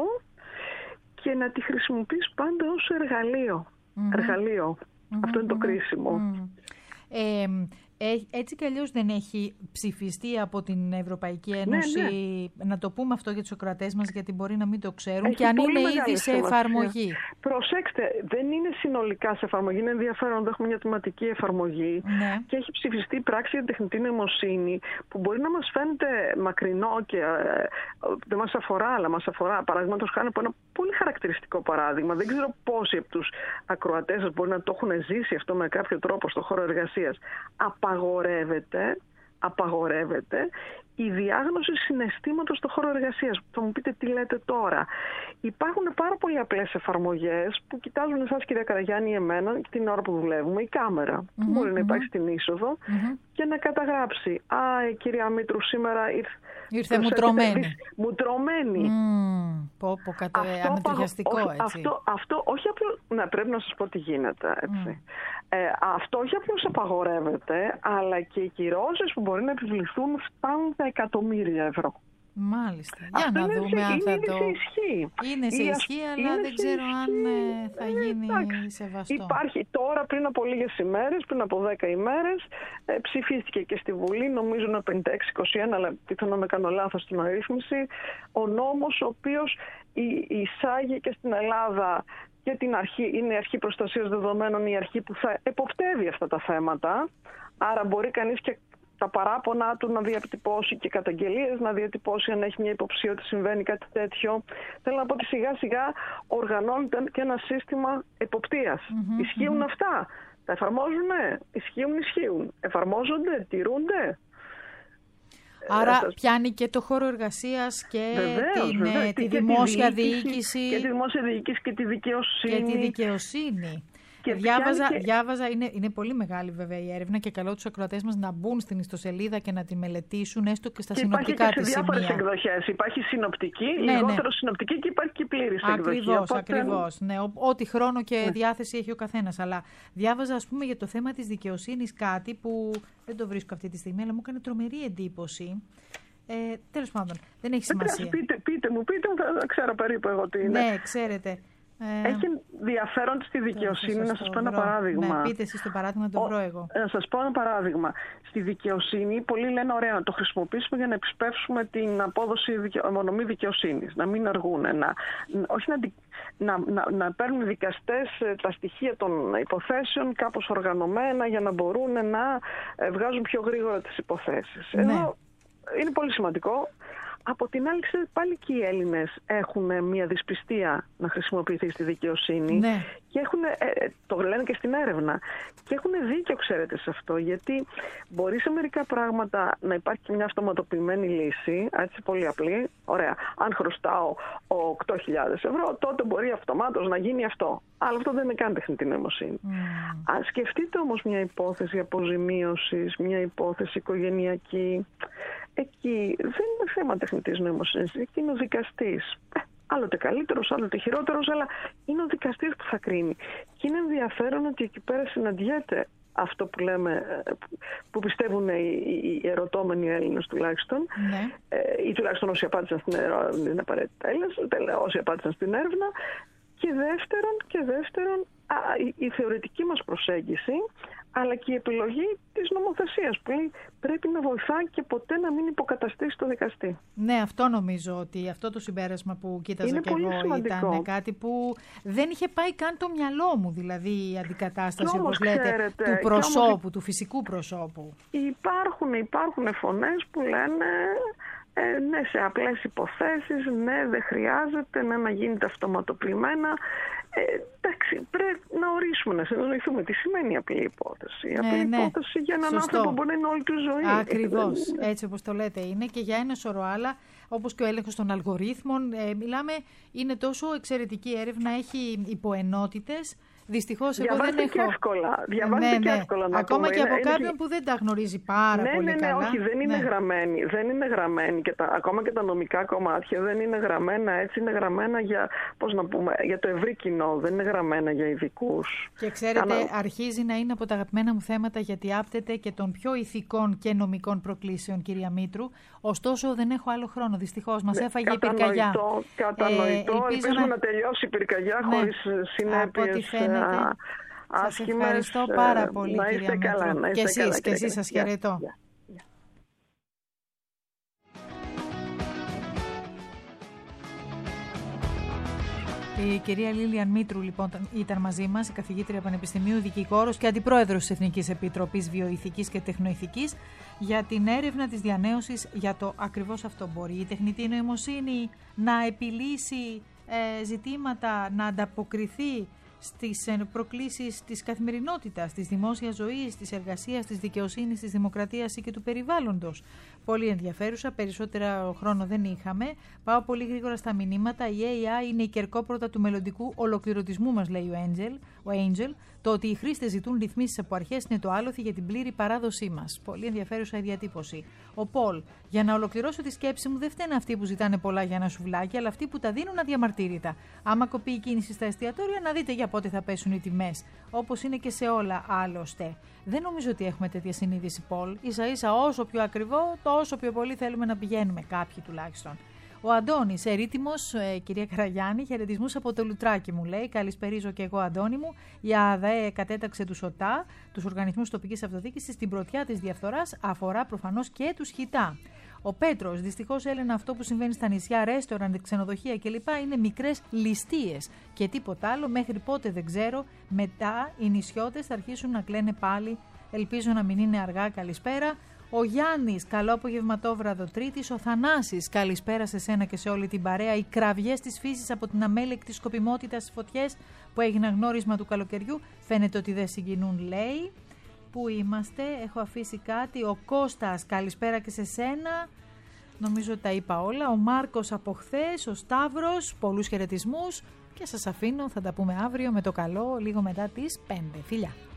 και να τη χρησιμοποιείς πάντα ως εργαλείο. Mm-hmm. Εργαλείο. Mm-hmm. Αυτό είναι το κρίσιμο. Mm-hmm. Ε, έτσι κι αλλιώς δεν έχει ψηφιστεί από την Ευρωπαϊκή Ένωση, ναι, ναι. να το πούμε αυτό για τους ακροατές μας, γιατί μπορεί να μην το ξέρουν, έχει και αν είναι ήδη σε εφαρμογή. Προσέξτε, δεν είναι συνολικά σε εφαρμογή, είναι ενδιαφέρον να έχουμε μια θεματική εφαρμογή, ναι. και έχει ψηφιστεί πράξη για τεχνητή νοημοσύνη που μπορεί να μας φαίνεται μακρινό και ε, δεν μας αφορά, αλλά μας αφορά. Παραδείγματος χάρη από ένα πολύ χαρακτηριστικό παράδειγμα. Δεν ξέρω πόσοι από τους ακροατές σας μπορεί να το έχουν ζήσει αυτό με κάποιο τρόπο στον χώρο εργασίας. Απαγορεύεται, απαγορεύεται η διάγνωση συναισθήματος στο χώρο εργασίας. Θα μου πείτε τι λέτε τώρα. Υπάρχουν πάρα πολλοί απλές εφαρμογές που κοιτάζουν εσάς, κυρία Καραγιάννη, εμένα την ώρα που δουλεύουμε, η κάμερα. Mm-hmm, μπορεί mm-hmm. να υπάρχει στην είσοδο mm-hmm. και να καταγράψει. Α, η κυρία Μήτρου σήμερα ήρθε, ήρθε μουτρωμένη. Μουτρωμένη. Mm, πω, πω, κατα... ανατριχιαστικό, έτσι. Αυτό, αυτό όχι απλώς, ναι, πρέπει να σας πω τι γίνεται, έτσι. Mm. Ε, αυτό όχι απλώς απαγορεύεται, αλλά και οι κυρώσεις που μπορεί να επιβληθούν φτάνουν τα εκατομμύρια ευρώ. Μάλιστα. Για αυτό να είναι δούμε σε, αν θα είναι το... σε ισχύ. Είναι σε ισχύ, αλλά είναι δεν ξέρω ισχύ. αν ε, θα γίνει ε, σεβαστό. Υπάρχει τώρα, πριν από λίγες ημέρες, πριν από δέκα ημέρες, ε, ψηφίστηκε και στη Βουλή, νομίζω είναι πενήντα έξι είκοσι ένα, αλλά πιθανόν να κάνω λάθος στην αρρύθμιση, ο νόμος ο οποίος εισάγει και στην Ελλάδα και την αρχή, είναι η αρχή προστασίας δεδομένων, η αρχή που θα εποπτεύει αυτά τα θέματα. Άρα μπορεί κανείς και τα παράπονα του να διατυπώσει και καταγγελίες να διατυπώσει αν έχει μια υποψία ότι συμβαίνει κάτι τέτοιο. Θέλω να πω ότι σιγά σιγά οργανώνεται και ένα σύστημα εποπτείας. Mm-hmm, ισχύουν mm-hmm. αυτά. Τα εφαρμόζουνε. Ισχύουν, ισχύουν. Εφαρμόζονται, τηρούνται. Άρα ε, πιάνει και το χώρο εργασίας και βεβαίως, την, βεβαίως, τη και δημόσια τη διοίκηση, διοίκηση. Και τη δημόσια διοίκηση και τη δικαιοσύνη. Και τη δικαιοσύνη. Και διάβαζα, και... διάβαζα είναι, είναι πολύ μεγάλη βέβαια η έρευνα και καλό τους ακροατές μας να μπουν στην ιστοσελίδα και να τη μελετήσουν έστω και στα και συνοπτικά της σημεία. Υπάρχει και σε διάφορες εκδοχές. Υπάρχει συνοπτική, ναι, λιγότερο ναι. συνοπτική και υπάρχει και πλήρης ακριβώς, εκδοχή. Οπότε... Ακριβώς, ναι. Ό,τι χρόνο και ναι. διάθεση έχει ο καθένας. Αλλά διάβαζα ας πούμε για το θέμα της δικαιοσύνης κάτι που δεν το βρίσκω αυτή τη στιγμή, αλλά μου έκανε τρομερή εντύπωση. Ε, τέλος πάντων, δεν έχει σημασία. Πείτε, πείτε μου, πείτε μου, θα ξέρω περίπου εγώ τι είναι. Ναι, ξέρετε. Ε, Έχει ενδιαφέρον στη δικαιοσύνη, να σας πω ένα παράδειγμα. Ναι, πείτε εσείς το παράδειγμα, το βρω εγώ. Να σας πω ένα παράδειγμα. Στη δικαιοσύνη, πολλοί λένε ωραία να το χρησιμοποιήσουμε για να επισπεύσουμε την απόδοση μονομή δικαιοσύνης. Να μην αργούν, να, όχι να, να, να, να παίρνουν δικαστές τα στοιχεία των υποθέσεων κάπως οργανωμένα για να μπορούν να βγάζουν πιο γρήγορα τις υποθέσεις. Ναι. Εδώ είναι πολύ σημαντικό. Από την άλλη, πάλι και οι Έλληνες έχουν μια δυσπιστία να χρησιμοποιηθεί στη δικαιοσύνη ναι. και έχουν, ε, το λένε και στην έρευνα, και έχουν δίκιο, ξέρετε, σε αυτό, γιατί μπορεί σε μερικά πράγματα να υπάρχει μια αυτοματοποιημένη λύση, έτσι πολύ απλή. Ωραία, αν χρωστάω οκτώ χιλιάδες ευρώ, τότε μπορεί αυτομάτως να γίνει αυτό. Αλλά αυτό δεν είναι καν τεχνητή νοημοσύνη. Mm. Αν σκεφτείτε όμως μια υπόθεση αποζημίωσης, μια υπόθεση οικογενειακή, εκεί δεν είναι θέμα τεχνητής νοημοσύνης, εκεί είναι ο δικαστής. Άλλοτε καλύτερος, άλλοτε χειρότερος, αλλά είναι ο δικαστής που θα κρίνει. Και είναι ενδιαφέρον ότι εκεί πέρα συναντιέται αυτό που λέμε, που πιστεύουν οι, οι ερωτώμενοι Έλληνες τουλάχιστον, ναι. ε, ή τουλάχιστον όσοι απάντησαν στην έρευνα, δεν είναι απαραίτητα όσοι απάντησαν στην έρευνα. Και δεύτερον, και δεύτερον α, η, η θεωρητική μας προσέγγιση, αλλά και η επιλογή της νομοθεσίας που λέει, πρέπει να βοηθάει και ποτέ να μην υποκαταστήσει το δικαστή. Ναι, αυτό νομίζω ότι αυτό το συμπέρασμα που κοίταζα είναι και πολύ εγώ σημαντικό. Ήταν κάτι που δεν είχε πάει καν το μυαλό μου, δηλαδή η αντικατάσταση, όπως λέτε, ξέρετε, του προσώπου, όμως, του φυσικού προσώπου. Υπάρχουν, υπάρχουν φωνές που λένε... Ε, ναι, σε απλές υποθέσεις, ναι, δεν χρειάζεται, ναι, να γίνεται αυτοματοποιημένα. Ε, εντάξει, πρέπει να ορίσουμε, να συνεννοηθούμε τι σημαίνει απλή υπόθεση. Ναι, απλή ναι. υπόθεση για έναν Σωστό. άνθρωπο μπορεί να είναι όλη τη ζωή. Ακριβώς, έτσι όπως το λέτε είναι, και για ένα σωρό άλλα, όπως και ο έλεγχος των αλγορίθμων. Ε, μιλάμε, είναι τόσο εξαιρετική έρευνα, έχει υποενότητες. Δυστυχώς εγώ δεν έχω... Και εύκολα. Διαβάζετε ναι, και ναι. εύκολα να Ακόμα πούμε. και από είναι, κάποιον είναι... που δεν τα γνωρίζει πάρα ναι, πολύ ναι, ναι, καλά. Όχι, δεν είναι ναι. γραμμένοι. Δεν είναι γραμμένοι. Και τα, ακόμα και τα νομικά κομμάτια δεν είναι γραμμένα έτσι. Είναι γραμμένα για, πώς να πούμε, για το ευρύ κοινό. Δεν είναι γραμμένα για ειδικούς. Και ξέρετε, Κάνα... αρχίζει να είναι από τα αγαπημένα μου θέματα, γιατί άπτεται και των πιο ηθικών και νομικών προκλήσεων, κυρία Μήτρου. Ωστόσο, δεν έχω άλλο χρόνο. Δυστυχώς, μας ναι, έφαγε η πυρκαγιά. Κατανοητό. Ε, Ελπίζουμε να... να τελειώσει η πυρκαγιά ναι, χωρίς συνέπειες. Σας ευχαριστώ πάρα πολύ, κυρία Μήτρου. Και εσείς, και εσείς σας χαιρετώ. Η κυρία Λίλιαν Μήτρου λοιπόν ήταν μαζί μας, η καθηγήτρια Πανεπιστημίου, δικηγόρος και αντιπρόεδρος της Εθνικής Επιτροπής Βιοειθικής και Τεχνοειθικής, για την έρευνα της διανέωσης για το ακριβώς αυτό. Μπορεί η τεχνητή νοημοσύνη να επιλύσει ε, ζητήματα, να ανταποκριθεί στις προκλήσεις της καθημερινότητας, της δημόσιας ζωής, της εργασίας, της δικαιοσύνης, της δημοκρατίας και του περιβάλλοντος. Πολύ ενδιαφέρουσα, περισσότερα χρόνο δεν είχαμε. Πάω πολύ γρήγορα στα μηνύματα. Η έι άι είναι η κερκόπορτα του μελλοντικού ολοκληρωτισμού μας, λέει ο Angel. Ο Angel. Το ότι οι χρήστες ζητούν ρυθμίσεις από αρχές είναι το άλοθη για την πλήρη παράδοσή μας. Πολύ ενδιαφέρουσα η διατύπωση. Ο Πολ. Για να ολοκληρώσω τη σκέψη μου, δεν φταίνε αυτοί που ζητάνε πολλά για ένα σουβλάκι, αλλά αυτοί που τα δίνουν αδιαμαρτύρητα. Άμα κοπεί η κίνηση στα εστιατόρια, να δείτε για πότε θα πέσουν οι τιμές. Όπως είναι και σε όλα άλλωστε. Δεν νομίζω ότι έχουμε τέτοια συνείδηση, Πολ. Ίσα ίσα όσο πιο ακριβό, τόσο πιο πολύ θέλουμε να πηγαίνουμε, κάποιοι τουλάχιστον. Ο Αντώνης, ερήτημος, ε, κυρία Καραγιάννη, χαιρετισμούς από το Λουτράκι μου, λέει. Καλησπερίζω και εγώ, Αντώνη μου. Η ΑΔΕ κατέταξε τους ΟΤΑ, τους οργανισμούς τοπικής αυτοδιοίκησης, στην πρωτιά της διαφθοράς, αφορά προφανώς και τους ΧΙΤΑ. Ο Πέτρος, δυστυχώς, Έλενα, αυτό που συμβαίνει στα νησιά, ρέστοραντ, ξενοδοχεία κλπ. Είναι μικρές ληστείες και τίποτα άλλο. Μέχρι πότε δεν ξέρω. Μετά οι νησιώτες θα αρχίσουν να κλαίνε πάλι. Ελπίζω να μην είναι αργά. Καλησπέρα. Ο Γιάννης, καλό απογευματόβραδο Τρίτης. Ο Θανάσης, καλησπέρα σε σένα και σε όλη την παρέα. Οι κραυγές της φύσης από την αμέλεκτη σκοπιμότητα στις φωτιές που έγιναν γνώρισμα του καλοκαιριού φαίνεται ότι δεν συγκινούν, λέει. Πού είμαστε, έχω αφήσει κάτι. Ο Κώστας, καλησπέρα και σε σένα. Νομίζω ότι τα είπα όλα. Ο Μάρκος από χθες, ο Σταύρος, πολλούς χαιρετισμούς και σας αφήνω, θα τα πούμε αύριο με το καλό λίγο μετά τις πέντε. Φιλιά.